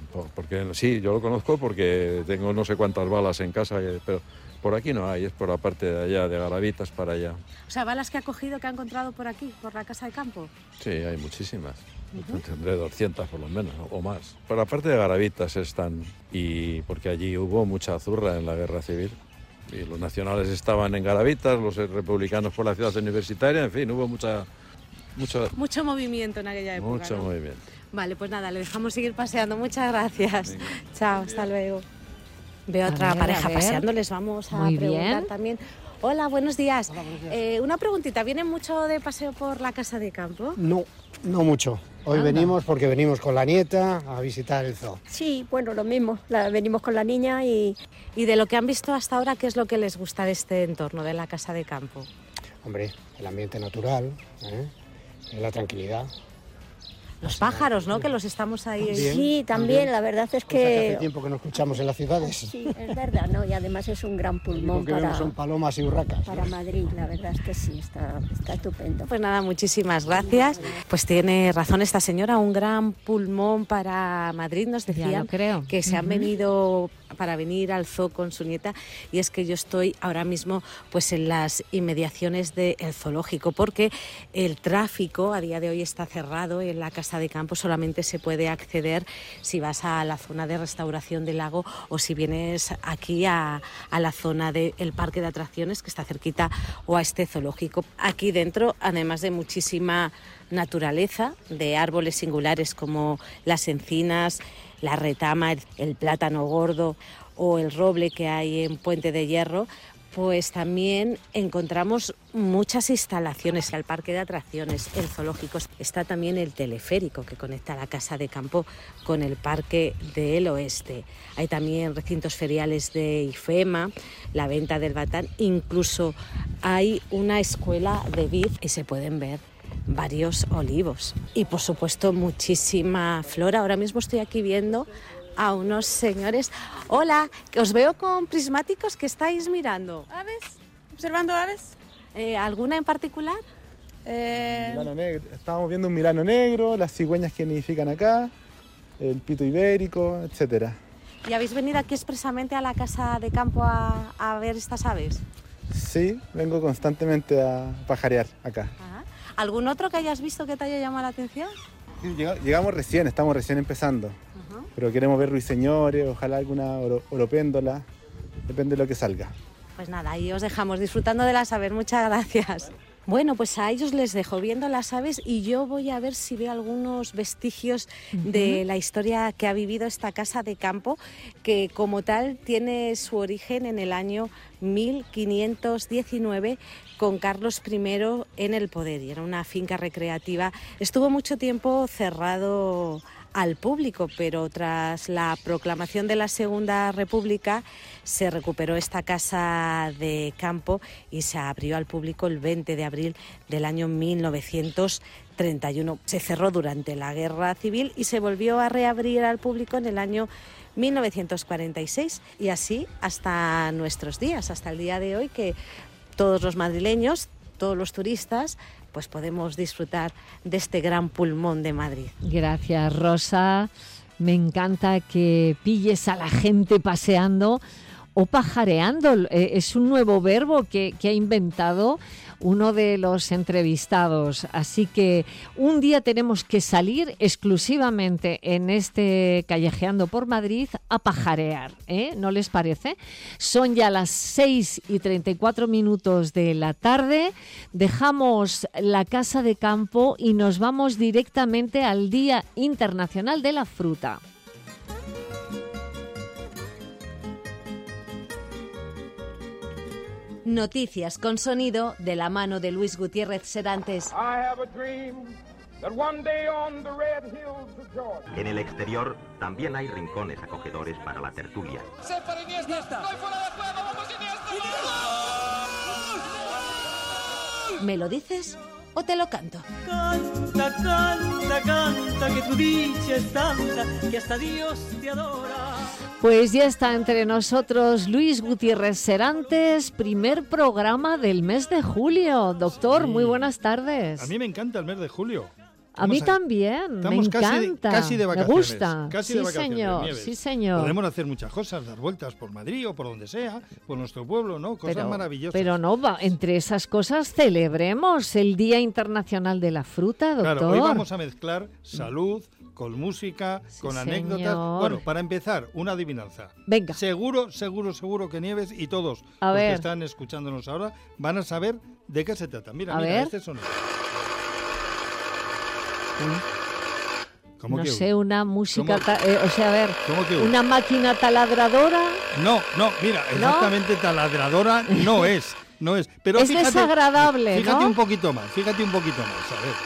Speaker 11: por- porque sí, yo lo conozco porque tengo no sé cuántas balas en casa, eh, pero por aquí no hay, es por la parte de allá, de Garavitas para allá.
Speaker 10: O sea, balas que ha cogido, que ha encontrado por aquí, por la casa de campo.
Speaker 11: Sí, hay muchísimas. Tendré doscientas por lo menos, o más. Por la parte de Garavitas están, y porque allí hubo mucha zurra en la guerra civil. Y los nacionales estaban en Garavitas, los republicanos por la ciudad universitaria, en fin, hubo mucha, mucho,
Speaker 10: Mucho movimiento en aquella época.
Speaker 11: mucho
Speaker 10: ¿no?
Speaker 11: movimiento.
Speaker 10: Vale, pues nada, le dejamos seguir paseando. Muchas gracias. Chao, hasta luego. Veo
Speaker 2: A
Speaker 10: otra
Speaker 2: ver,
Speaker 10: pareja
Speaker 2: a ver.
Speaker 10: paseando, les vamos a
Speaker 2: Muy
Speaker 10: preguntar
Speaker 2: bien.
Speaker 10: también. Hola, buenos días. Eh, una preguntita, ¿vienen mucho de paseo por la casa de campo?
Speaker 12: No, no mucho. Hoy
Speaker 10: Anda.
Speaker 12: venimos porque venimos con la nieta a visitar el zoo.
Speaker 13: Sí, bueno, lo mismo. La, venimos con la niña y...
Speaker 10: Y de lo que han visto hasta ahora, ¿qué es lo que les gusta de este entorno, de la casa de campo?
Speaker 12: Hombre, el ambiente natural, ¿eh? La tranquilidad.
Speaker 10: Los pájaros, ¿no? Que los estamos ahí...
Speaker 12: También,
Speaker 13: Sí, también, la verdad es
Speaker 12: Cosa que hace
Speaker 13: que...
Speaker 12: tiempo que no escuchamos en las ciudades.
Speaker 13: Sí, es verdad, ¿no? Y además es un gran
Speaker 12: Lo
Speaker 13: pulmón
Speaker 12: que
Speaker 13: para,
Speaker 12: vemos son palomas y urracas.
Speaker 13: para Madrid. La verdad es que sí, está, está estupendo.
Speaker 10: Pues nada, muchísimas gracias. Pues tiene razón esta señora, un gran pulmón para Madrid. Nos
Speaker 2: Ya
Speaker 10: decían
Speaker 2: lo creo.
Speaker 10: que se han
Speaker 2: Ujú.
Speaker 10: venido para venir al zoo con su nieta, y es que yo estoy ahora mismo pues en las inmediaciones del zoológico, porque el tráfico a día de hoy está cerrado en la casa de campo. Solamente se puede acceder si vas a la zona de restauración del lago o si vienes aquí a, a la zona del parque de atracciones que está cerquita, o a este zoológico. Aquí dentro, además de muchísima naturaleza, de árboles singulares como las encinas, la retama, el, el plátano gordo o el roble que hay en Puente de Hierro, pues también encontramos muchas instalaciones al parque de atracciones, el zoológico. Está también el teleférico que conecta la casa de campo con el parque del oeste. Hay también recintos feriales de IFEMA, la venta del batán, incluso hay una escuela de vid y se pueden ver varios olivos. Y por supuesto muchísima flora. Ahora mismo estoy aquí viendo a unos señores. Hola, que os veo con prismáticos. que estáis mirando?
Speaker 14: ¿Aves? ¿Observando aves?
Speaker 10: Eh, ¿Alguna en particular?
Speaker 14: Eh,
Speaker 15: Milano negro. Estábamos viendo un milano negro, las cigüeñas que nidifican acá, el pito ibérico, etcétera.
Speaker 10: ¿Y habéis venido aquí expresamente a la casa de campo a, a ver estas aves?
Speaker 15: Sí, vengo constantemente a pajarear acá.
Speaker 10: Ajá. ¿Algún otro que hayas visto que te haya llamado la atención?
Speaker 15: Llega- Llegamos recién, estamos recién empezando,
Speaker 10: Ajá.
Speaker 15: pero queremos ver ruiseñores, ojalá alguna oro- oropéndola, depende de lo que salga.
Speaker 10: Pues nada, ahí os dejamos disfrutando de las aves. Muchas gracias. Bueno, pues a ellos les dejo viendo las aves y yo voy a ver si veo algunos vestigios de la historia que ha vivido esta casa de campo, que como tal tiene su origen en el año mil quinientos diecinueve con Carlos primero en el poder, y era una finca recreativa. Estuvo mucho tiempo cerrado al público, pero tras la proclamación de la Segunda República se recuperó esta casa de campo y se abrió al público el veinte de abril del año mil novecientos treinta y uno. Se cerró durante la Guerra Civil y se volvió a reabrir al público en el año mil novecientos cuarenta y seis, y así hasta nuestros días, hasta el día de hoy, que todos los madrileños, todos los turistas, pues podemos disfrutar de este gran pulmón de Madrid.
Speaker 2: Gracias, Rosa. Me encanta que pilles a la gente paseando o pajareando. Eh, Es un nuevo verbo que, que ha inventado uno de los entrevistados. Así que un día tenemos que salir exclusivamente en este Callejeando por Madrid a pajarear, ¿eh? ¿No les parece? Son ya las seis y treinta y cuatro minutos de la tarde. Dejamos la casa de campo y nos vamos directamente al Día Internacional de la Fruta.
Speaker 5: Noticias con sonido de la mano de Luis Gutiérrez Serantes.
Speaker 16: En el exterior también hay rincones acogedores para la tertulia.
Speaker 5: ¿Me lo dices o te lo canto?
Speaker 17: Canta, canta, canta, que tu dicha es tanta, que hasta Dios te adora.
Speaker 2: Pues ya está entre nosotros Luis Gutiérrez Serantes, primer programa del mes de julio. Doctor,
Speaker 18: Sí.
Speaker 2: muy buenas tardes.
Speaker 18: A mí me encanta el mes de julio.
Speaker 2: A mí también, me encanta,
Speaker 18: casi de
Speaker 2: me
Speaker 18: vacaciones,
Speaker 2: gusta.
Speaker 18: Casi
Speaker 2: sí,
Speaker 18: de vacaciones,
Speaker 2: señor,
Speaker 18: Nieves.
Speaker 2: sí, señor.
Speaker 18: Podemos hacer muchas cosas, dar vueltas por Madrid o por donde sea, por nuestro pueblo, ¿no? Cosas
Speaker 2: pero,
Speaker 18: maravillosas.
Speaker 2: Pero no, va, entre esas cosas celebremos el Día Internacional de la Fruta, doctor.
Speaker 18: Claro, hoy vamos a mezclar salud con música, sí, con anécdotas.
Speaker 2: Señor.
Speaker 18: Bueno, para empezar, una adivinanza.
Speaker 2: Venga.
Speaker 18: Seguro, seguro, seguro que Nieves y todos
Speaker 2: a
Speaker 18: los
Speaker 2: ver.
Speaker 18: que están escuchándonos ahora van a saber de qué se trata. Mira,
Speaker 2: a
Speaker 18: mira,
Speaker 2: ver.
Speaker 18: este sonido.
Speaker 2: No
Speaker 18: que
Speaker 2: sé, una música,
Speaker 18: ¿Cómo?
Speaker 2: eh, o sea, a ver, una máquina taladradora.
Speaker 18: No, no, mira, exactamente ¿no? taladradora no es, no es. Pero
Speaker 2: es
Speaker 18: fíjate,
Speaker 2: desagradable,
Speaker 18: Fíjate
Speaker 2: ¿no?
Speaker 18: un poquito más, fíjate un poquito más, a ver.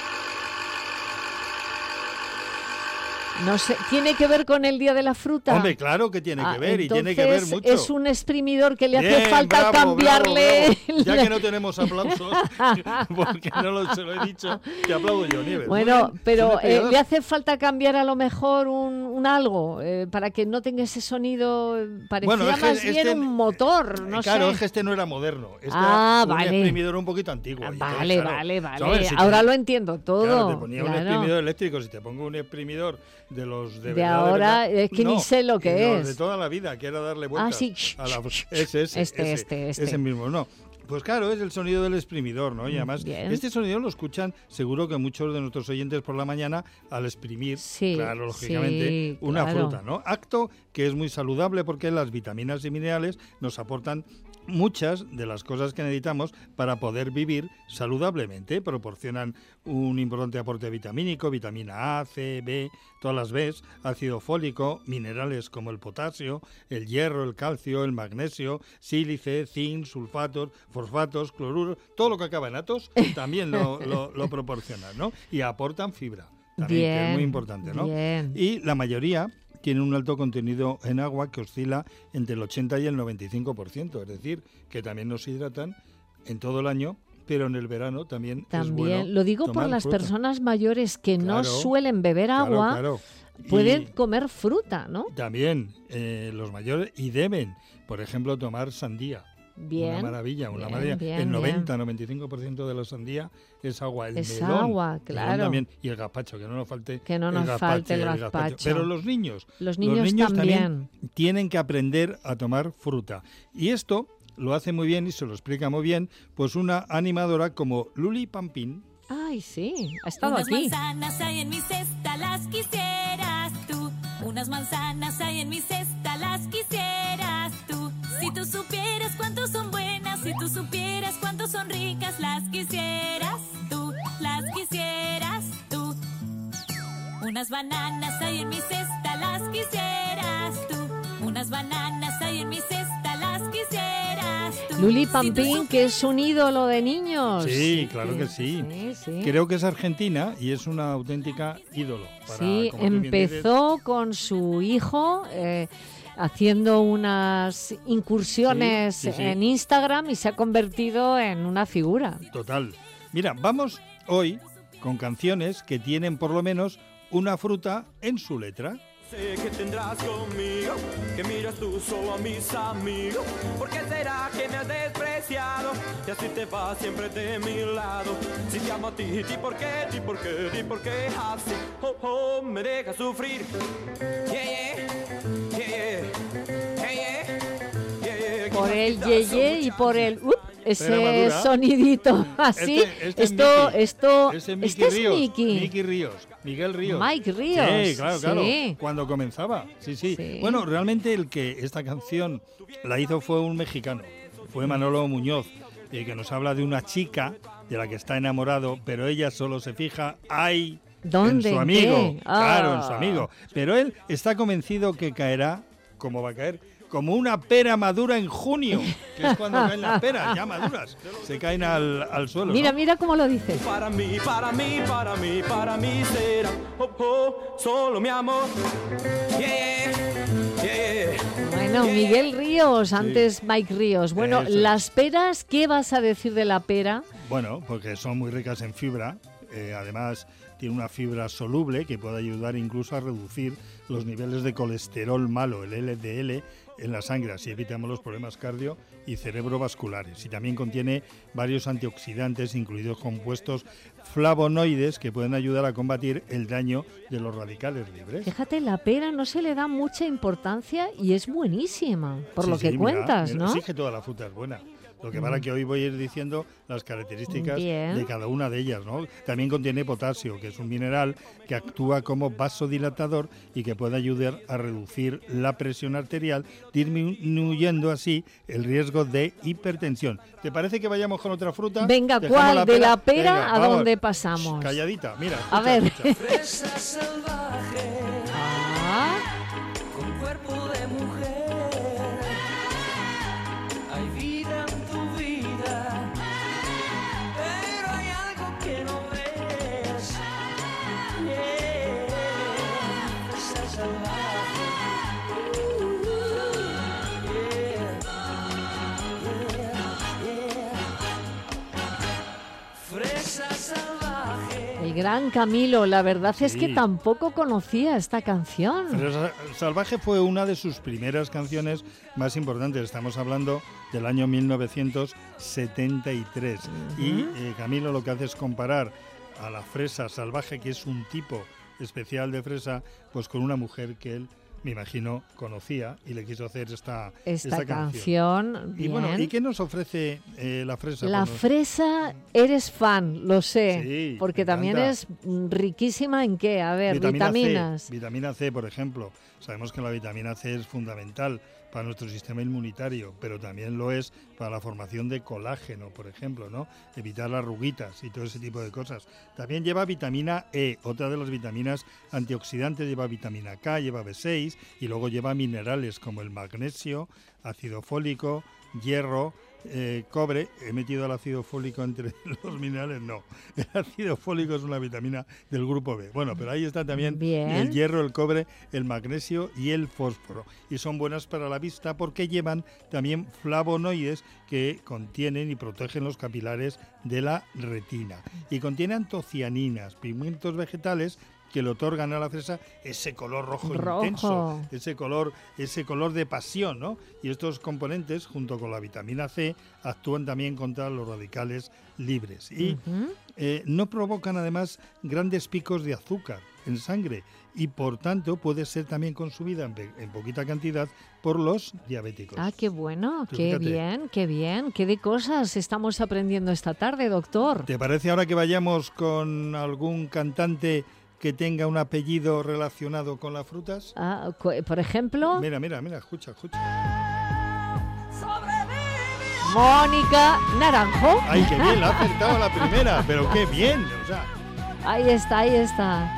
Speaker 2: No sé, ¿tiene que ver con el Día de la Fruta?
Speaker 18: Hombre, claro que tiene
Speaker 2: ah,
Speaker 18: que ver y tiene que ver mucho.
Speaker 2: Es un exprimidor que le
Speaker 18: Bien,
Speaker 2: hace falta
Speaker 18: bravo,
Speaker 2: cambiarle.
Speaker 18: Bravo, bravo. Ya que no tenemos aplausos, porque no lo, se lo he dicho, te aplaudo yo, Nieves.
Speaker 2: Bueno, pero eh, le hace falta cambiar a lo mejor un, un algo eh, para que no tenga ese sonido. Parecía
Speaker 18: bueno, es que
Speaker 2: más bien
Speaker 18: este,
Speaker 2: un motor, no
Speaker 18: claro, sé. Claro, es que este no era moderno. Este
Speaker 2: ah,
Speaker 18: era un
Speaker 2: vale.
Speaker 18: exprimidor un poquito antiguo.
Speaker 2: Ah,
Speaker 18: entonces,
Speaker 2: vale,
Speaker 18: claro,
Speaker 2: vale, vale.
Speaker 18: ¿sabes? Si
Speaker 2: ahora
Speaker 18: te,
Speaker 2: lo entiendo todo.
Speaker 18: Claro, te ponía
Speaker 2: claro.
Speaker 18: un exprimidor eléctrico, si te pongo un exprimidor de los de,
Speaker 2: de
Speaker 18: verdad,
Speaker 2: ahora,
Speaker 18: de verdad,
Speaker 2: es que
Speaker 18: no,
Speaker 2: ni sé lo que
Speaker 18: los
Speaker 2: es.
Speaker 18: de toda la vida, que era darle vueltas.
Speaker 2: Ah, sí.
Speaker 18: A la, ese, ese,
Speaker 2: este,
Speaker 18: ese,
Speaker 2: este, este.
Speaker 18: Ese mismo, no. Pues claro, es el sonido del exprimidor, ¿no? Y además,
Speaker 2: Bien.
Speaker 18: este sonido lo escuchan seguro que muchos de nuestros oyentes por la mañana al exprimir,
Speaker 2: sí,
Speaker 18: claro, lógicamente,
Speaker 2: sí,
Speaker 18: una
Speaker 2: claro.
Speaker 18: fruta, ¿no? Acto que es muy saludable porque las vitaminas y minerales nos aportan muchas de las cosas que necesitamos para poder vivir saludablemente. Proporcionan un importante aporte vitamínico, vitamina A, C, B, todas las Bs, ácido fólico, minerales como el potasio, el hierro, el calcio, el magnesio, sílice, zinc, sulfatos, fosfatos, cloruro, todo lo que acaba en atos también lo, lo, lo proporcionan, ¿no? Y aportan fibra, también,
Speaker 2: bien,
Speaker 18: que es muy importante, ¿no?
Speaker 2: Bien.
Speaker 18: Y la mayoría tiene un alto contenido en agua que oscila entre el ochenta y el noventa y cinco por ciento, es decir, que también nos hidratan en todo el año, pero en el verano también,
Speaker 2: también.
Speaker 18: es bueno
Speaker 2: Lo digo por las
Speaker 18: fruta.
Speaker 2: personas mayores que
Speaker 18: claro,
Speaker 2: no suelen beber
Speaker 18: claro,
Speaker 2: agua,
Speaker 18: claro.
Speaker 2: pueden
Speaker 18: Y
Speaker 2: comer fruta, ¿no?
Speaker 18: También eh, los mayores y deben, por ejemplo, tomar sandía.
Speaker 2: Bien,
Speaker 18: una maravilla, una
Speaker 2: bien,
Speaker 18: maravilla.
Speaker 2: Bien,
Speaker 18: el noventa a noventa y cinco por ciento de la sandía es agua. El
Speaker 2: es
Speaker 18: melón,
Speaker 2: agua, claro.
Speaker 18: melón también, y el gazpacho, que no nos falte
Speaker 2: que no nos
Speaker 18: el gazpacho,
Speaker 2: falte el
Speaker 18: el
Speaker 2: gazpacho.
Speaker 18: gazpacho. Pero los niños,
Speaker 2: los niños,
Speaker 18: los niños
Speaker 2: también.
Speaker 18: también tienen que aprender a tomar fruta. Y esto lo hace muy bien y se lo explica muy bien, pues una animadora como Luli Pampín.
Speaker 2: Ay, sí, ha estado
Speaker 19: Unas
Speaker 2: aquí.
Speaker 19: manzanas hay en mi cesta, las quisieras tú. Unas manzanas hay en mi cesta, las quisieras tú. Si tú supieras cuánto son buenas, si tú supieras cuánto son ricas, las quisieras tú, las quisieras tú. Unas bananas hay en mi cesta, las quisieras tú. Unas bananas hay en mi cesta, las quisieras tú.
Speaker 2: Luli Pampín, que es un ídolo de niños.
Speaker 18: Sí, claro que sí.
Speaker 2: sí, sí.
Speaker 18: Creo que es argentina y es una auténtica ídolo. Para,
Speaker 2: sí, empezó con su hijo eh, haciendo unas incursiones
Speaker 18: sí, sí, sí.
Speaker 2: en Instagram y se ha convertido en una figura.
Speaker 18: Total. Mira, vamos hoy con canciones que tienen por lo menos una fruta en su letra.
Speaker 20: Sé que tendrás conmigo, que miras tú solo a mis amigos. ¿Por qué será que me has despreciado? Y así te vas siempre de mi lado. Si te amo a ti, ¿y por qué? ¿Y por qué? ¿Y por qué así? Oh, oh, me dejas sufrir. Yeah, yeah, yeah, yeah, yeah, yeah, yeah.
Speaker 2: Por el yeye y por el... Uh, ese
Speaker 18: Madura.
Speaker 2: sonidito así.
Speaker 18: Este, este
Speaker 2: esto,
Speaker 18: es Miki.
Speaker 2: esto,
Speaker 18: Este es Miki
Speaker 2: este es
Speaker 18: Ríos.
Speaker 2: Miki.
Speaker 18: Miki Ríos. Miguel Ríos.
Speaker 2: Mike Ríos.
Speaker 18: Sí, claro, claro.
Speaker 2: Sí.
Speaker 18: Cuando comenzaba. Sí, sí,
Speaker 2: Sí.
Speaker 18: Bueno, realmente el que esta canción la hizo fue un mexicano. Fue Manolo Muñoz, eh, que nos habla de una chica de la que está enamorado, pero ella solo se fija ahí
Speaker 2: ¿Dónde?
Speaker 18: en su
Speaker 2: ¿En
Speaker 18: amigo.
Speaker 2: qué?
Speaker 18: Claro, en
Speaker 2: Ah.
Speaker 18: su amigo. Pero él está convencido que caerá, como va a caer, como una pera madura en junio, que es cuando caen las peras, ya maduras, se caen al, al suelo.
Speaker 2: Mira,
Speaker 18: ¿no?
Speaker 2: mira cómo lo dice.
Speaker 20: Para mí, para mí, para mí, para mí será oh, oh, solo mi amor. Yeah, yeah.
Speaker 2: Bueno, Miguel Ríos, antes Mike Ríos. Bueno,
Speaker 18: Eso es.
Speaker 2: las peras, ¿qué vas a decir de la pera?
Speaker 18: Bueno, porque son muy ricas en fibra, eh, además tiene una fibra soluble que puede ayudar incluso a reducir los niveles de colesterol malo, el L D L, en la sangre, así evitamos los problemas cardio y cerebrovasculares. Y también contiene varios antioxidantes, incluidos compuestos flavonoides, que pueden ayudar a combatir el daño de los radicales libres.
Speaker 2: Fíjate, la pera no se le da mucha importancia y es buenísima, por
Speaker 18: Sí,
Speaker 2: lo que
Speaker 18: sí,
Speaker 2: cuentas,
Speaker 18: mira,
Speaker 2: ¿no?
Speaker 18: Sí, que toda la fruta es buena. Lo que para que hoy voy a ir diciendo las características
Speaker 2: Bien.
Speaker 18: de cada una de ellas, ¿no? También contiene potasio, que es un mineral que actúa como vasodilatador y que puede ayudar a reducir la presión arterial, disminuyendo así el riesgo de hipertensión. ¿Te parece que vayamos con otra fruta?
Speaker 2: Venga,
Speaker 18: Dejamos
Speaker 2: ¿cuál? De la pera
Speaker 18: Venga,
Speaker 2: a
Speaker 18: vamos.
Speaker 2: dónde pasamos.
Speaker 18: Shh, calladita, mira.
Speaker 2: A
Speaker 18: escucha,
Speaker 2: ver.
Speaker 18: escucha.
Speaker 17: Fresa salvaje,
Speaker 2: Ah,
Speaker 17: con cuerpo de mujer. Hay vida en tu vida, pero hay algo que no ves. Yeah. Fresa salvaje. Yeah. Yeah. Yeah. Fresa salvaje.
Speaker 2: el gran Camilo, la verdad es que
Speaker 18: Sí.
Speaker 2: tampoco conocía esta canción.
Speaker 18: Fresa Salvaje fue una de sus primeras canciones más importantes. Estamos hablando del año mil novecientos setenta y tres.
Speaker 2: Ujú.
Speaker 18: Y eh, Camilo lo que hace es comparar a la fresa salvaje, que es un tipo especial de fresa, pues con una mujer que él, me imagino, conocía y le quiso hacer esta,
Speaker 2: Esta
Speaker 18: canción.
Speaker 2: canción,
Speaker 18: Y bueno,
Speaker 2: bien.
Speaker 18: ¿y qué nos ofrece eh, la fresa?
Speaker 2: La
Speaker 18: Pues nos-
Speaker 2: fresa, eres fan, lo sé,
Speaker 18: Sí,
Speaker 2: porque
Speaker 18: me
Speaker 2: también
Speaker 18: encanta.
Speaker 2: es mm, riquísima en qué, a ver,
Speaker 18: Vitamina
Speaker 2: vitaminas.
Speaker 18: C, vitamina C, por ejemplo. Sabemos que la vitamina C es fundamental para nuestro sistema inmunitario, pero también lo es para la formación de colágeno, por ejemplo, ¿no? Evitar las arruguitas y todo ese tipo de cosas. También lleva vitamina E, otra de las vitaminas antioxidantes, lleva vitamina K, lleva B seis y luego lleva minerales como el magnesio, ácido fólico, hierro, eh, cobre. He metido el ácido fólico entre los minerales, no. El ácido fólico es una vitamina del grupo B. Bueno, pero ahí está también
Speaker 2: Bien.
Speaker 18: el hierro, el cobre, el magnesio y el fósforo. Y son buenas para la vista porque llevan también flavonoides que contienen y protegen los capilares de la retina. Y contienen antocianinas, pigmentos vegetales que le otorgan a la fresa ese color rojo,
Speaker 2: Rojo.
Speaker 18: intenso, ese color, ese color de pasión, ¿no? Y estos componentes, junto con la vitamina C, actúan también contra los radicales libres. Y
Speaker 2: Ujú.
Speaker 18: eh, no provocan además grandes picos de azúcar en sangre y por tanto puede ser también consumida en, pe- en poquita cantidad por los diabéticos.
Speaker 2: Ah, qué bueno,
Speaker 18: Tú
Speaker 2: qué
Speaker 18: fíjate.
Speaker 2: bien, qué bien, qué de cosas estamos aprendiendo esta tarde, doctor.
Speaker 18: ¿Te parece ahora que vayamos con algún cantante que tenga un apellido relacionado con las frutas?
Speaker 2: Ah, cu- por ejemplo,
Speaker 18: Mira, mira, mira, escucha, escucha.
Speaker 2: Mónica Naranjo.
Speaker 18: Ay, qué bien, la ha acertado a la primera, pero qué bien, o sea,
Speaker 2: Ahí está, ahí está.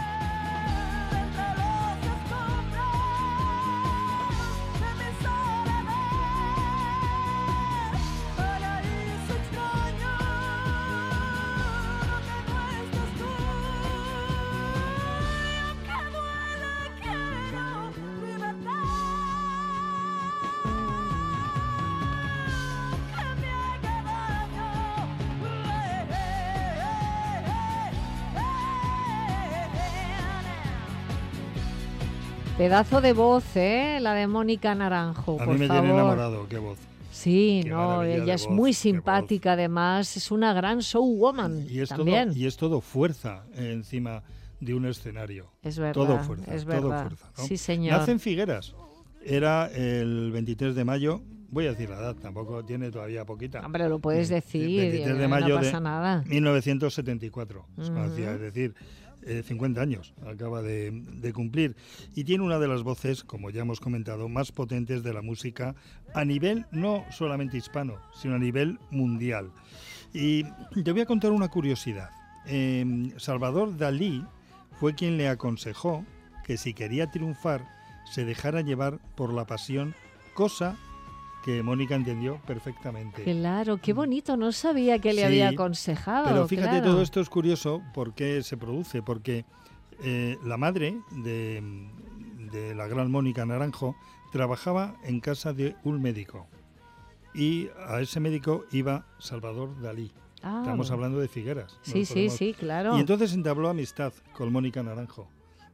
Speaker 2: Pedazo de voz, ¿eh? La de Mónica Naranjo,
Speaker 18: a
Speaker 2: por
Speaker 18: mí me
Speaker 2: favor.
Speaker 18: tiene enamorado, qué voz.
Speaker 2: Sí,
Speaker 18: Qué
Speaker 2: no,
Speaker 18: maravilla
Speaker 2: ella
Speaker 18: de
Speaker 2: es
Speaker 18: voz,
Speaker 2: muy
Speaker 18: qué
Speaker 2: simpática, además, es una gran showwoman
Speaker 18: Y es, todo,
Speaker 2: también.
Speaker 18: y es todo fuerza eh, encima de un escenario.
Speaker 2: Es verdad,
Speaker 18: Todo fuerza,
Speaker 2: es
Speaker 18: todo
Speaker 2: verdad.
Speaker 18: fuerza. ¿no?
Speaker 2: Sí, señor.
Speaker 18: Nace en Figueras. Era el veintitrés de mayo. Voy a decir la edad, tampoco tiene todavía poquita.
Speaker 2: Hombre, lo puedes decir,
Speaker 18: veintitrés de
Speaker 2: eh,
Speaker 18: mayo
Speaker 2: no pasa
Speaker 18: de
Speaker 2: nada.
Speaker 18: mil novecientos setenta y cuatro. Es
Speaker 2: Ujú.
Speaker 18: conocida, es decir, eh, cincuenta años acaba de, de cumplir. Y tiene una de las voces, como ya hemos comentado, más potentes de la música a nivel no solamente hispano, sino a nivel mundial. Y te voy a contar una curiosidad. Eh, Salvador Dalí fue quien le aconsejó que si quería triunfar se dejara llevar por la pasión, cosa que Mónica entendió perfectamente.
Speaker 2: Claro, qué bonito, no sabía que le
Speaker 18: Sí,
Speaker 2: había aconsejado.
Speaker 18: Pero fíjate,
Speaker 2: claro.
Speaker 18: todo esto es curioso porque se produce, porque eh, la madre de, de la gran Mónica Naranjo trabajaba en casa de un médico y a ese médico iba Salvador Dalí.
Speaker 2: Ah.
Speaker 18: Estamos hablando de Figueras. no
Speaker 2: Sí,
Speaker 18: nos
Speaker 2: sí,
Speaker 18: podemos-
Speaker 2: sí, claro.
Speaker 18: Y entonces entabló amistad con Mónica Naranjo.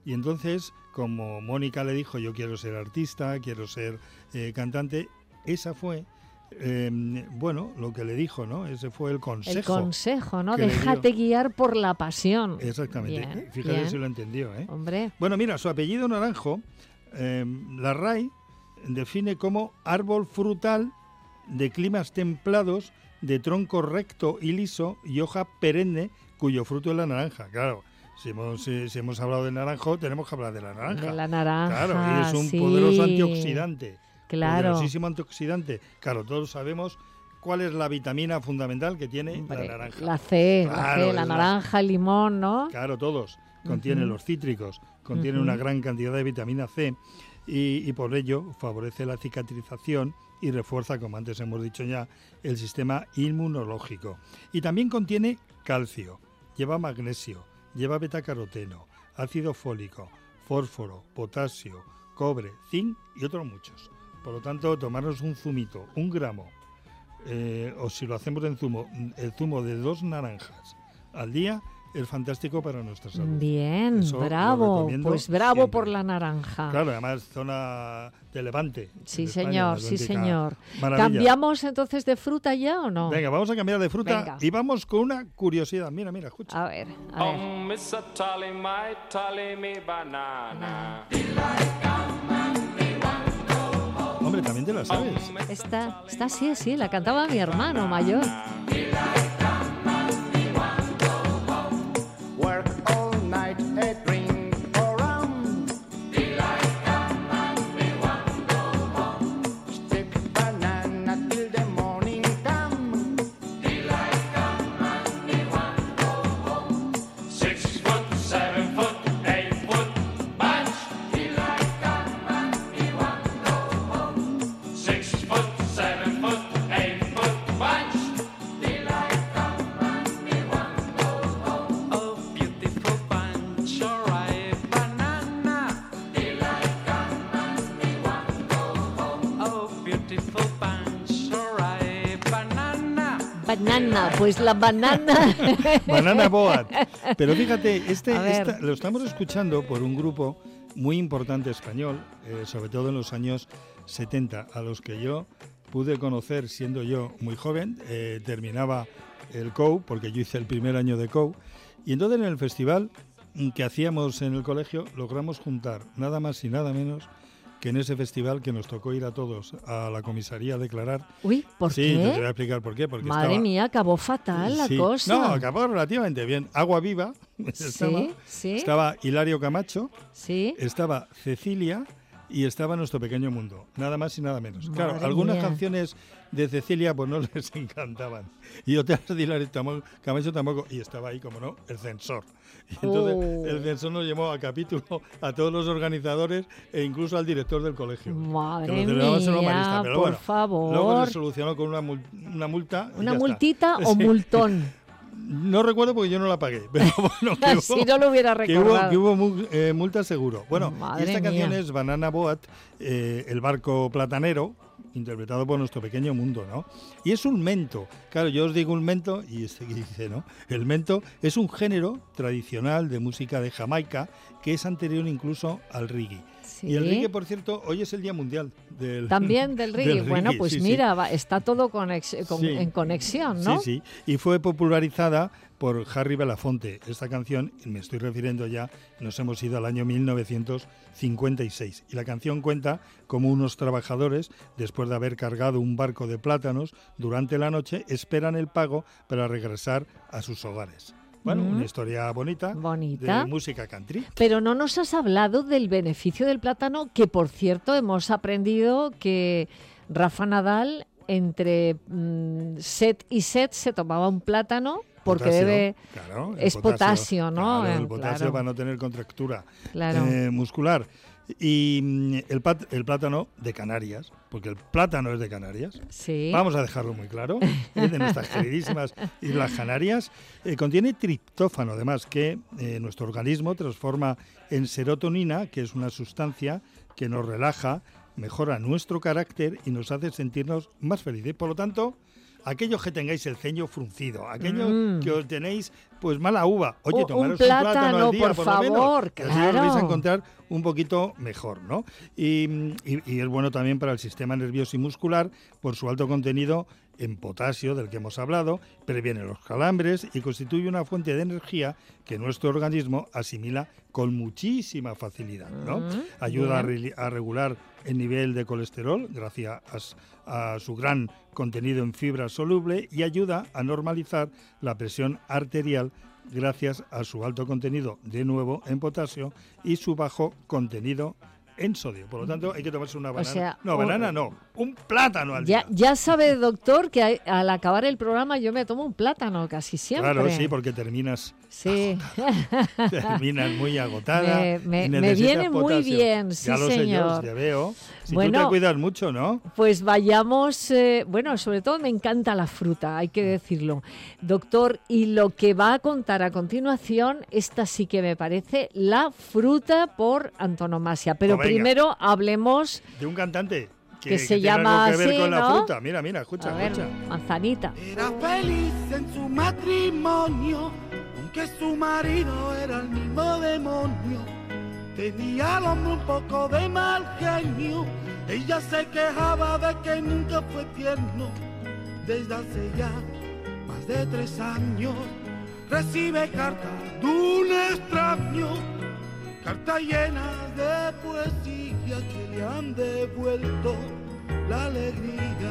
Speaker 18: Y entonces, como Mónica le dijo, yo quiero ser artista, quiero ser eh, cantante, esa fue... Eh, bueno, lo que le dijo, ¿no? Ese fue el consejo.
Speaker 2: El consejo, ¿no?
Speaker 18: que le
Speaker 2: Déjate guiar por la pasión.
Speaker 18: Exactamente.
Speaker 2: Bien,
Speaker 18: Fíjate
Speaker 2: bien.
Speaker 18: si lo entendió, ¿eh?
Speaker 2: Hombre.
Speaker 18: Bueno, mira, su apellido Naranjo, eh, la R A I define como árbol frutal de climas templados, de tronco recto y liso y hoja perenne, cuyo fruto es la naranja. Claro, si hemos, si, si hemos hablado del naranjo, tenemos que hablar de la naranja.
Speaker 2: De la naranja,
Speaker 18: Claro, y es un
Speaker 2: sí.
Speaker 18: poderoso antioxidante.
Speaker 2: Claro.
Speaker 18: Poderosísimo antioxidante. Claro, todos sabemos cuál es la vitamina fundamental que tiene
Speaker 2: Hombre,
Speaker 18: la naranja.
Speaker 2: La C,
Speaker 18: Claro,
Speaker 2: la, C, la
Speaker 18: es la-
Speaker 2: naranja, el limón, ¿no?
Speaker 18: Claro, todos. Contienen
Speaker 2: Ujú.
Speaker 18: los cítricos, contienen
Speaker 2: Ujú.
Speaker 18: una gran cantidad de vitamina C y, y por ello favorece la cicatrización y refuerza, como antes hemos dicho ya, el sistema inmunológico. Y también contiene calcio, lleva magnesio, lleva betacaroteno, ácido fólico, fósforo, potasio, cobre, zinc y otros muchos. Por lo tanto, tomarnos un zumito, un gramo, eh, o si lo hacemos en zumo, el zumo de dos naranjas al día, es fantástico para nuestra salud.
Speaker 2: Bien,
Speaker 18: Eso lo
Speaker 2: bravo.
Speaker 18: recomiendo
Speaker 2: Pues bravo
Speaker 18: siempre.
Speaker 2: por la naranja.
Speaker 18: Claro, además zona de Levante.
Speaker 2: Sí,
Speaker 18: en España,
Speaker 2: señor,
Speaker 18: una
Speaker 2: sí,
Speaker 18: auténtica
Speaker 2: señor.
Speaker 18: maravilla.
Speaker 2: ¿Cambiamos entonces de fruta ya o no?
Speaker 18: Venga, vamos a cambiar de fruta
Speaker 2: Venga.
Speaker 18: y vamos con una curiosidad. Mira, mira, escucha.
Speaker 2: A ver, a ver.
Speaker 20: Oh, Mister Tolly, my Tolly, me banana.
Speaker 18: Hombre, también te la sabes.
Speaker 2: Esta, esta sí, sí, la cantaba mi hermano mayor.
Speaker 21: Work all night, a drink around. Stick banana till the morning come.
Speaker 20: Six foot, seven foot, eight foot bunch. Six foot, seven foot, eight foot bunch. Oh, beautiful bunch, alright, banana. Oh, beautiful bunch, alright, banana.
Speaker 2: Banana, pues la banana.
Speaker 18: Banana Boat. Pero fíjate, este,
Speaker 2: A ver.
Speaker 18: esta- lo estamos escuchando por un grupo muy importante español, eh, sobre todo en los años setenta, a los que yo pude conocer siendo yo muy joven. Eh, terminaba el C O U, porque yo hice el primer año de C O U, y entonces en el festival mm, que hacíamos en el colegio logramos juntar nada más y nada menos que en ese festival que nos tocó ir a todos a la comisaría a declarar.
Speaker 2: Uy, ¿por
Speaker 18: sí,
Speaker 2: qué?
Speaker 18: te voy a explicar por qué. Porque
Speaker 2: Madre
Speaker 18: estaba,
Speaker 2: mía, acabó fatal la
Speaker 18: Sí.
Speaker 2: cosa.
Speaker 18: No, acabó relativamente bien. Agua Viva. estaba,
Speaker 2: sí.
Speaker 18: estaba Hilario Camacho.
Speaker 2: Sí.
Speaker 18: Estaba Cecilia y estaba Nuestro Pequeño Mundo. Nada más y nada menos. Claro,
Speaker 2: Madre
Speaker 18: algunas
Speaker 2: mía.
Speaker 18: canciones de Cecilia pues no les encantaban. Y otras de Hilario Tamo- Camacho tampoco. Y estaba ahí, como no, el censor. Y entonces
Speaker 2: Oh.
Speaker 18: el censor nos llamó a capítulo a todos los organizadores e incluso al director del colegio.
Speaker 2: Madre
Speaker 18: Que lo celebraba ser humanista,
Speaker 2: mía,
Speaker 18: pero
Speaker 2: por
Speaker 18: bueno,
Speaker 2: favor.
Speaker 18: luego se solucionó con una, mul- una multa. y
Speaker 2: ¿Una
Speaker 18: ya está.
Speaker 2: multita o
Speaker 18: Sí.
Speaker 2: multón?
Speaker 18: No recuerdo porque yo no la pagué, pero bueno, que
Speaker 2: Si
Speaker 18: hubo,
Speaker 2: no lo hubiera
Speaker 18: que hubo,
Speaker 2: recordado.
Speaker 18: que hubo mu- eh, multa seguro. Bueno,
Speaker 2: Madre
Speaker 18: y esta canción
Speaker 2: mía.
Speaker 18: es Banana Boat, eh, el barco platanero, interpretado por Nuestro Pequeño Mundo, ¿no? Y es un mento. Claro, yo os digo un mento y este que dice, ¿no? El mento es un género tradicional de música de Jamaica que es anterior incluso al reggae.
Speaker 2: Sí.
Speaker 18: Y el reggae, por cierto, hoy es el Día Mundial del
Speaker 2: También del reggae. Bueno, pues
Speaker 18: sí, sí.
Speaker 2: mira, va- está todo conex- con-
Speaker 18: Sí.
Speaker 2: en conexión, ¿no?
Speaker 18: Sí, sí. Y fue popularizada por Harry Belafonte. Esta canción, y me estoy refiriendo ya, nos hemos ido al año mil novecientos cincuenta y seis. Y la canción cuenta cómo unos trabajadores, después de haber cargado un barco de plátanos durante la noche, esperan el pago para regresar a sus hogares. Bueno,
Speaker 2: Mm.
Speaker 18: una historia bonita,
Speaker 2: Bonita.
Speaker 18: de música country.
Speaker 2: Pero no nos has hablado del beneficio del plátano, que por cierto hemos aprendido que Rafa Nadal entre mm, set y set se tomaba un plátano porque
Speaker 18: Potasio,
Speaker 2: debe
Speaker 18: claro, el
Speaker 2: es potasio, ¿no?
Speaker 18: Claro,
Speaker 2: Eh,
Speaker 18: el potasio
Speaker 2: claro.
Speaker 18: para no tener contractura
Speaker 2: Claro.
Speaker 18: eh, muscular. Y mm, el, pat- el plátano de Canarias, porque el plátano es de Canarias.
Speaker 2: Sí.
Speaker 18: Vamos a dejarlo muy claro, es de nuestras queridísimas Islas Canarias. Eh, contiene triptófano, además, que eh, nuestro organismo transforma en serotonina, que es una sustancia que nos relaja, mejora nuestro carácter y nos hace sentirnos más felices. Por lo tanto, aquellos que tengáis el ceño fruncido, aquellos
Speaker 2: Mm.
Speaker 18: que os tenéis pues mala uva. Oye,
Speaker 2: Un
Speaker 18: tomaros
Speaker 2: plátano,
Speaker 18: un plátano al día,
Speaker 2: por
Speaker 18: por,
Speaker 2: favor,
Speaker 18: lo menos. Así os
Speaker 2: claro.
Speaker 18: vais a encontrar un poquito mejor, ¿no? Y, y, y es bueno también para el sistema nervioso y muscular por su alto contenido en potasio, del que hemos hablado, previene los calambres y constituye una fuente de energía que nuestro organismo asimila con muchísima facilidad, ¿no?
Speaker 2: Mm,
Speaker 18: Ayuda a,
Speaker 2: bien.
Speaker 18: re- a regular el nivel de colesterol gracias a, s- a su gran contenido en fibra soluble y ayuda a normalizar la presión arterial gracias a su alto contenido, de nuevo, en potasio y su bajo contenido en sodio. Por lo tanto, hay que tomarse una banana.
Speaker 2: sea,
Speaker 18: no,
Speaker 2: o-
Speaker 18: banana no, un plátano al
Speaker 2: Ya,
Speaker 18: día.
Speaker 2: ya sabe, doctor, que hay- al acabar el programa yo me tomo un plátano casi siempre.
Speaker 18: Claro, sí, porque terminas,
Speaker 2: Sí.
Speaker 18: terminas muy agotada.
Speaker 2: Me-
Speaker 18: y
Speaker 2: me- me
Speaker 18: necesitas
Speaker 2: viene muy
Speaker 18: potasio.
Speaker 2: bien, sí,
Speaker 18: ya lo sé yo,
Speaker 2: señor.
Speaker 18: ya veo. Si tú
Speaker 2: Bueno,
Speaker 18: te cuidas mucho, ¿no?
Speaker 2: Pues vayamos, eh, bueno, sobre todo me encanta la fruta, hay que decirlo. Doctor, y lo que va a contar a continuación, esta sí que me parece la fruta por antonomasia. Pero
Speaker 18: Pues venga.
Speaker 2: primero hablemos
Speaker 18: De un cantante que,
Speaker 2: que se
Speaker 18: tiene
Speaker 2: llama
Speaker 18: algo que ver
Speaker 2: así,
Speaker 18: con la
Speaker 2: ¿no?
Speaker 18: fruta. Mira, mira, escucha,
Speaker 2: a ver,
Speaker 18: escucha.
Speaker 2: manzanita.
Speaker 4: Era feliz en su matrimonio, aunque su marido era el mismo demonio. Tenía al hombre un poco de mal genio, ella se quejaba de que nunca fue tierno. Desde hace ya más de tres años recibe cartas de un extraño, cartas llenas de poesía que le han devuelto la alegría.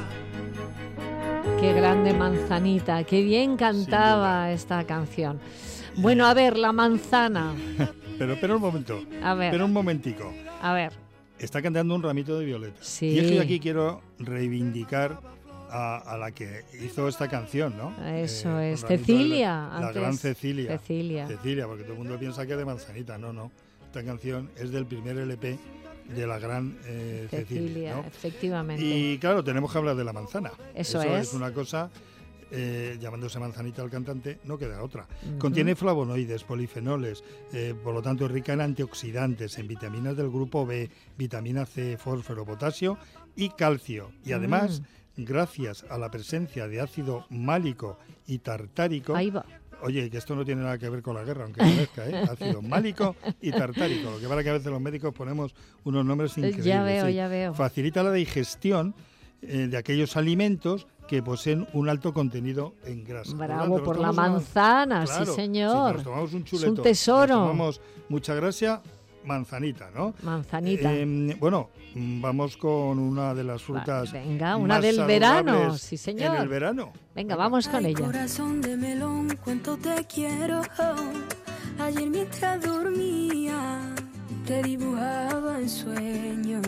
Speaker 2: Qué grande manzanita, qué bien cantaba esta canción. Bueno, a ver, la manzana.
Speaker 18: Pero espera un momento.
Speaker 2: A ver.
Speaker 18: Espera un momentico.
Speaker 2: A ver.
Speaker 18: Está cantando un ramito de violetas.
Speaker 2: Sí.
Speaker 18: Y es que yo aquí quiero reivindicar a, a la que hizo esta canción, ¿no?
Speaker 2: Eso
Speaker 18: Eh,
Speaker 2: es.
Speaker 18: un ramito de-
Speaker 2: Cecilia.
Speaker 18: La
Speaker 2: antes.
Speaker 18: gran Cecilia.
Speaker 2: Cecilia.
Speaker 18: Cecilia, porque todo el mundo piensa que es de Manzanita. No, no. Esta canción es del primer L P de la gran eh, Cecilia.
Speaker 2: Cecilia,
Speaker 18: ¿no?
Speaker 2: efectivamente.
Speaker 18: Y claro, tenemos que hablar de la manzana.
Speaker 2: Eso
Speaker 18: es.
Speaker 2: es.
Speaker 18: una cosa, eh, llamándose manzanita al cantante, no queda otra.
Speaker 2: Ujú.
Speaker 18: Contiene flavonoides, polifenoles, eh, por lo tanto es rica en antioxidantes, en vitaminas del grupo B, vitamina C, fósforo, potasio y calcio. Y además, gracias a la presencia de ácido málico y tartárico,
Speaker 2: Ahí va.
Speaker 18: oye, que esto no tiene nada que ver con la guerra, aunque parezca, ¿eh? Ácido málico y tartárico. Lo que pasa que a veces los médicos ponemos unos nombres increíbles.
Speaker 2: Ya veo,
Speaker 18: sí.
Speaker 2: ya veo.
Speaker 18: Facilita la digestión eh, de aquellos alimentos que poseen un alto contenido en grasa. Por lo
Speaker 2: Bravo
Speaker 18: tanto, nos
Speaker 2: por la
Speaker 18: tomamos una-
Speaker 2: manzana,
Speaker 18: Claro,
Speaker 2: sí
Speaker 18: si
Speaker 2: señor.
Speaker 18: nos tomamos un
Speaker 2: Es
Speaker 18: chuleto,
Speaker 2: un tesoro.
Speaker 18: nos tomamos mucha grasa, manzanita, ¿no?
Speaker 2: Manzanita.
Speaker 18: Eh, bueno, mm, vamos con una de las frutas
Speaker 2: Venga, una
Speaker 18: más
Speaker 2: del verano,
Speaker 18: saludables
Speaker 2: sí señor.
Speaker 18: En el verano.
Speaker 2: Venga, vamos con
Speaker 22: Ay,
Speaker 2: ella.
Speaker 22: corazón de melón, cuánto te quiero. Ayer mientras dormía, te dibujaba en sueño.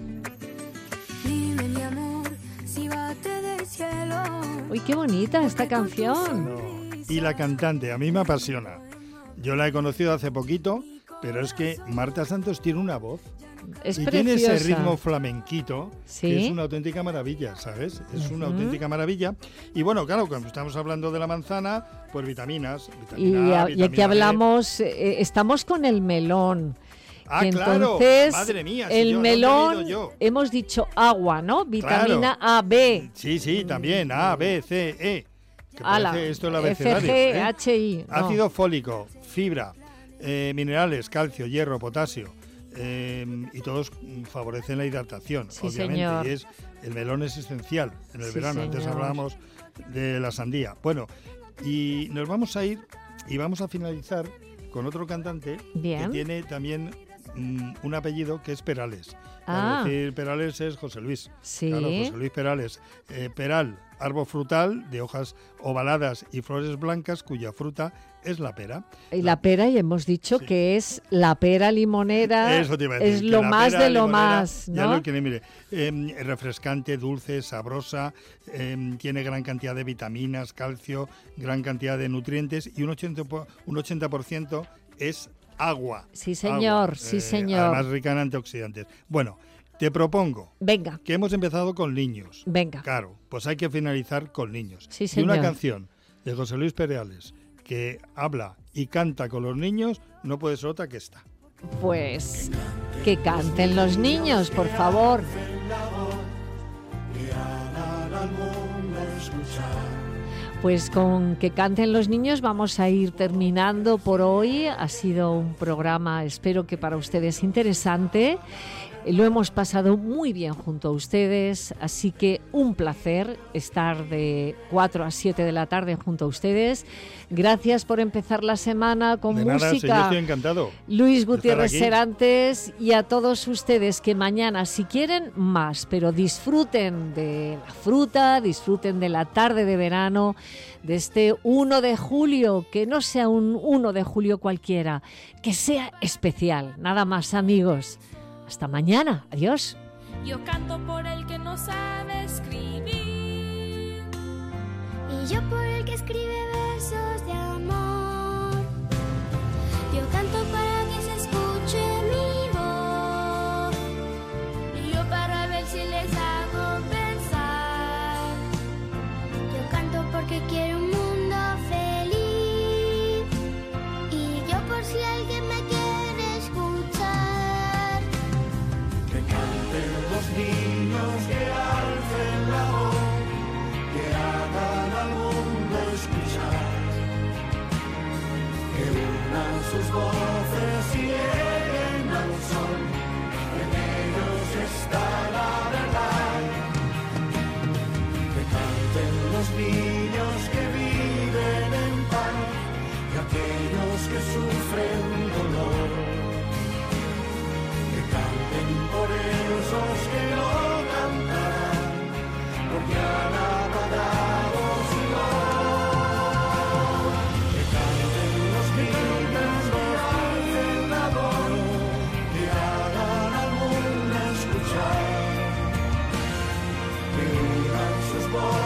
Speaker 22: Dime, mi amor, si bate del cielo.
Speaker 2: Uy, qué bonita esta canción.
Speaker 18: Y la cantante, a mí me apasiona. Yo la he conocido hace poquito, pero es que Marta Santos tiene una voz.
Speaker 2: Es
Speaker 18: y
Speaker 2: preciosa.
Speaker 18: tiene ese ritmo flamenquito,
Speaker 2: Sí.
Speaker 18: que es una auténtica maravilla, ¿sabes? Es una
Speaker 2: Ujú.
Speaker 18: auténtica maravilla. Y bueno, claro, cuando estamos hablando de la manzana, pues vitaminas.
Speaker 2: Y,
Speaker 18: Vitamina A,
Speaker 2: a- y aquí
Speaker 18: vitamina B.
Speaker 2: hablamos, eh, estamos con el melón.
Speaker 18: Ah,
Speaker 2: que
Speaker 18: claro.
Speaker 2: entonces,
Speaker 18: Madre mía, si
Speaker 2: el
Speaker 18: yo, ¿dónde he
Speaker 2: melón,
Speaker 18: ido yo?
Speaker 2: hemos dicho agua, ¿no? Vitamina A, B.
Speaker 18: Sí, sí, también. A, B, C, E. Que
Speaker 2: Ala,
Speaker 18: parece esto el
Speaker 2: F,
Speaker 18: abecedario,
Speaker 2: G,
Speaker 18: ¿eh?
Speaker 2: H, I. no.
Speaker 18: Ácido fólico, fibra, eh, minerales, calcio, hierro, potasio. eh, y todos mm, favorecen la hidratación,
Speaker 2: Sí,
Speaker 18: obviamente.
Speaker 2: señor.
Speaker 18: Y es, el melón es esencial en el
Speaker 2: Sí,
Speaker 18: verano. Antes
Speaker 2: señor.
Speaker 18: hablábamos de la sandía. Bueno, y nos vamos a ir y vamos a finalizar con otro cantante
Speaker 2: Bien.
Speaker 18: que tiene también mm, un apellido que es Perales.
Speaker 2: Ah.
Speaker 18: Es decir, Perales es José Luis.
Speaker 2: Sí.
Speaker 18: Claro, José Luis Perales. Eh, peral, árbol frutal de hojas ovaladas y flores blancas cuya fruta es la pera.
Speaker 2: Y la pera, y hemos dicho que es la pera limonera,
Speaker 18: Eso te iba a decir,
Speaker 2: es
Speaker 18: que
Speaker 2: lo
Speaker 18: la
Speaker 2: más
Speaker 18: pera
Speaker 2: de lo
Speaker 18: limonera,
Speaker 2: más,
Speaker 18: ya
Speaker 2: ¿no?
Speaker 18: lo que mire, eh, refrescante, dulce, sabrosa, eh, tiene gran cantidad de vitaminas, calcio, gran cantidad de nutrientes y un ochenta por ciento, un ochenta por ciento es agua.
Speaker 2: Sí, señor,
Speaker 18: Agua,
Speaker 2: sí,
Speaker 18: eh,
Speaker 2: señor.
Speaker 18: Además rica en antioxidantes. Bueno, te propongo
Speaker 2: Venga,
Speaker 18: que hemos empezado con niños.
Speaker 2: venga.
Speaker 18: Claro, pues hay que finalizar con niños.
Speaker 2: Sí,
Speaker 18: y una
Speaker 2: señor.
Speaker 18: canción de José Luis Perales que habla y canta con los niños no puede ser otra que esta.
Speaker 2: Pues que canten los niños, por favor.
Speaker 4: Que hagan al mundo escuchar.
Speaker 2: Pues con que canten los niños vamos a ir terminando por hoy. Ha sido un programa, espero que para ustedes interesante. Lo hemos pasado muy bien junto a ustedes, así que un placer estar de cuatro a siete de la tarde junto a ustedes. Gracias por empezar la semana con
Speaker 18: de
Speaker 2: música.
Speaker 18: Nada, sí, yo estoy encantado.
Speaker 2: Luis Gutiérrez
Speaker 18: de estar aquí.
Speaker 2: Serantes, y a todos ustedes que mañana, si quieren, más, pero disfruten de la fruta, disfruten de la tarde de verano, de este uno de julio, que no sea un uno de julio cualquiera, que sea especial. Nada más, amigos. Hasta mañana. Adiós.
Speaker 19: Yo canto por el que no sabe escribir.
Speaker 22: Y yo por el que escribe versos de amor. Yo canto para que se escuche mi voz.
Speaker 19: Y yo para ver si les hago pensar.
Speaker 22: Yo canto porque quiero un mundo feliz. Y yo por si alguien me quiere escuchar.
Speaker 4: Que canten los niños, que alcen la voz, que hagan al mundo escuchar, que unan sus voces y lleguen al sol, en ellos está la verdad. Que canten los niños que viven en paz y aquellos que sufren dolor. Por esos que no cantarán, porque han apagado su voz. Que canten los niños, que hacen la voz, que hagan al mundo escuchar, que unan sus voces.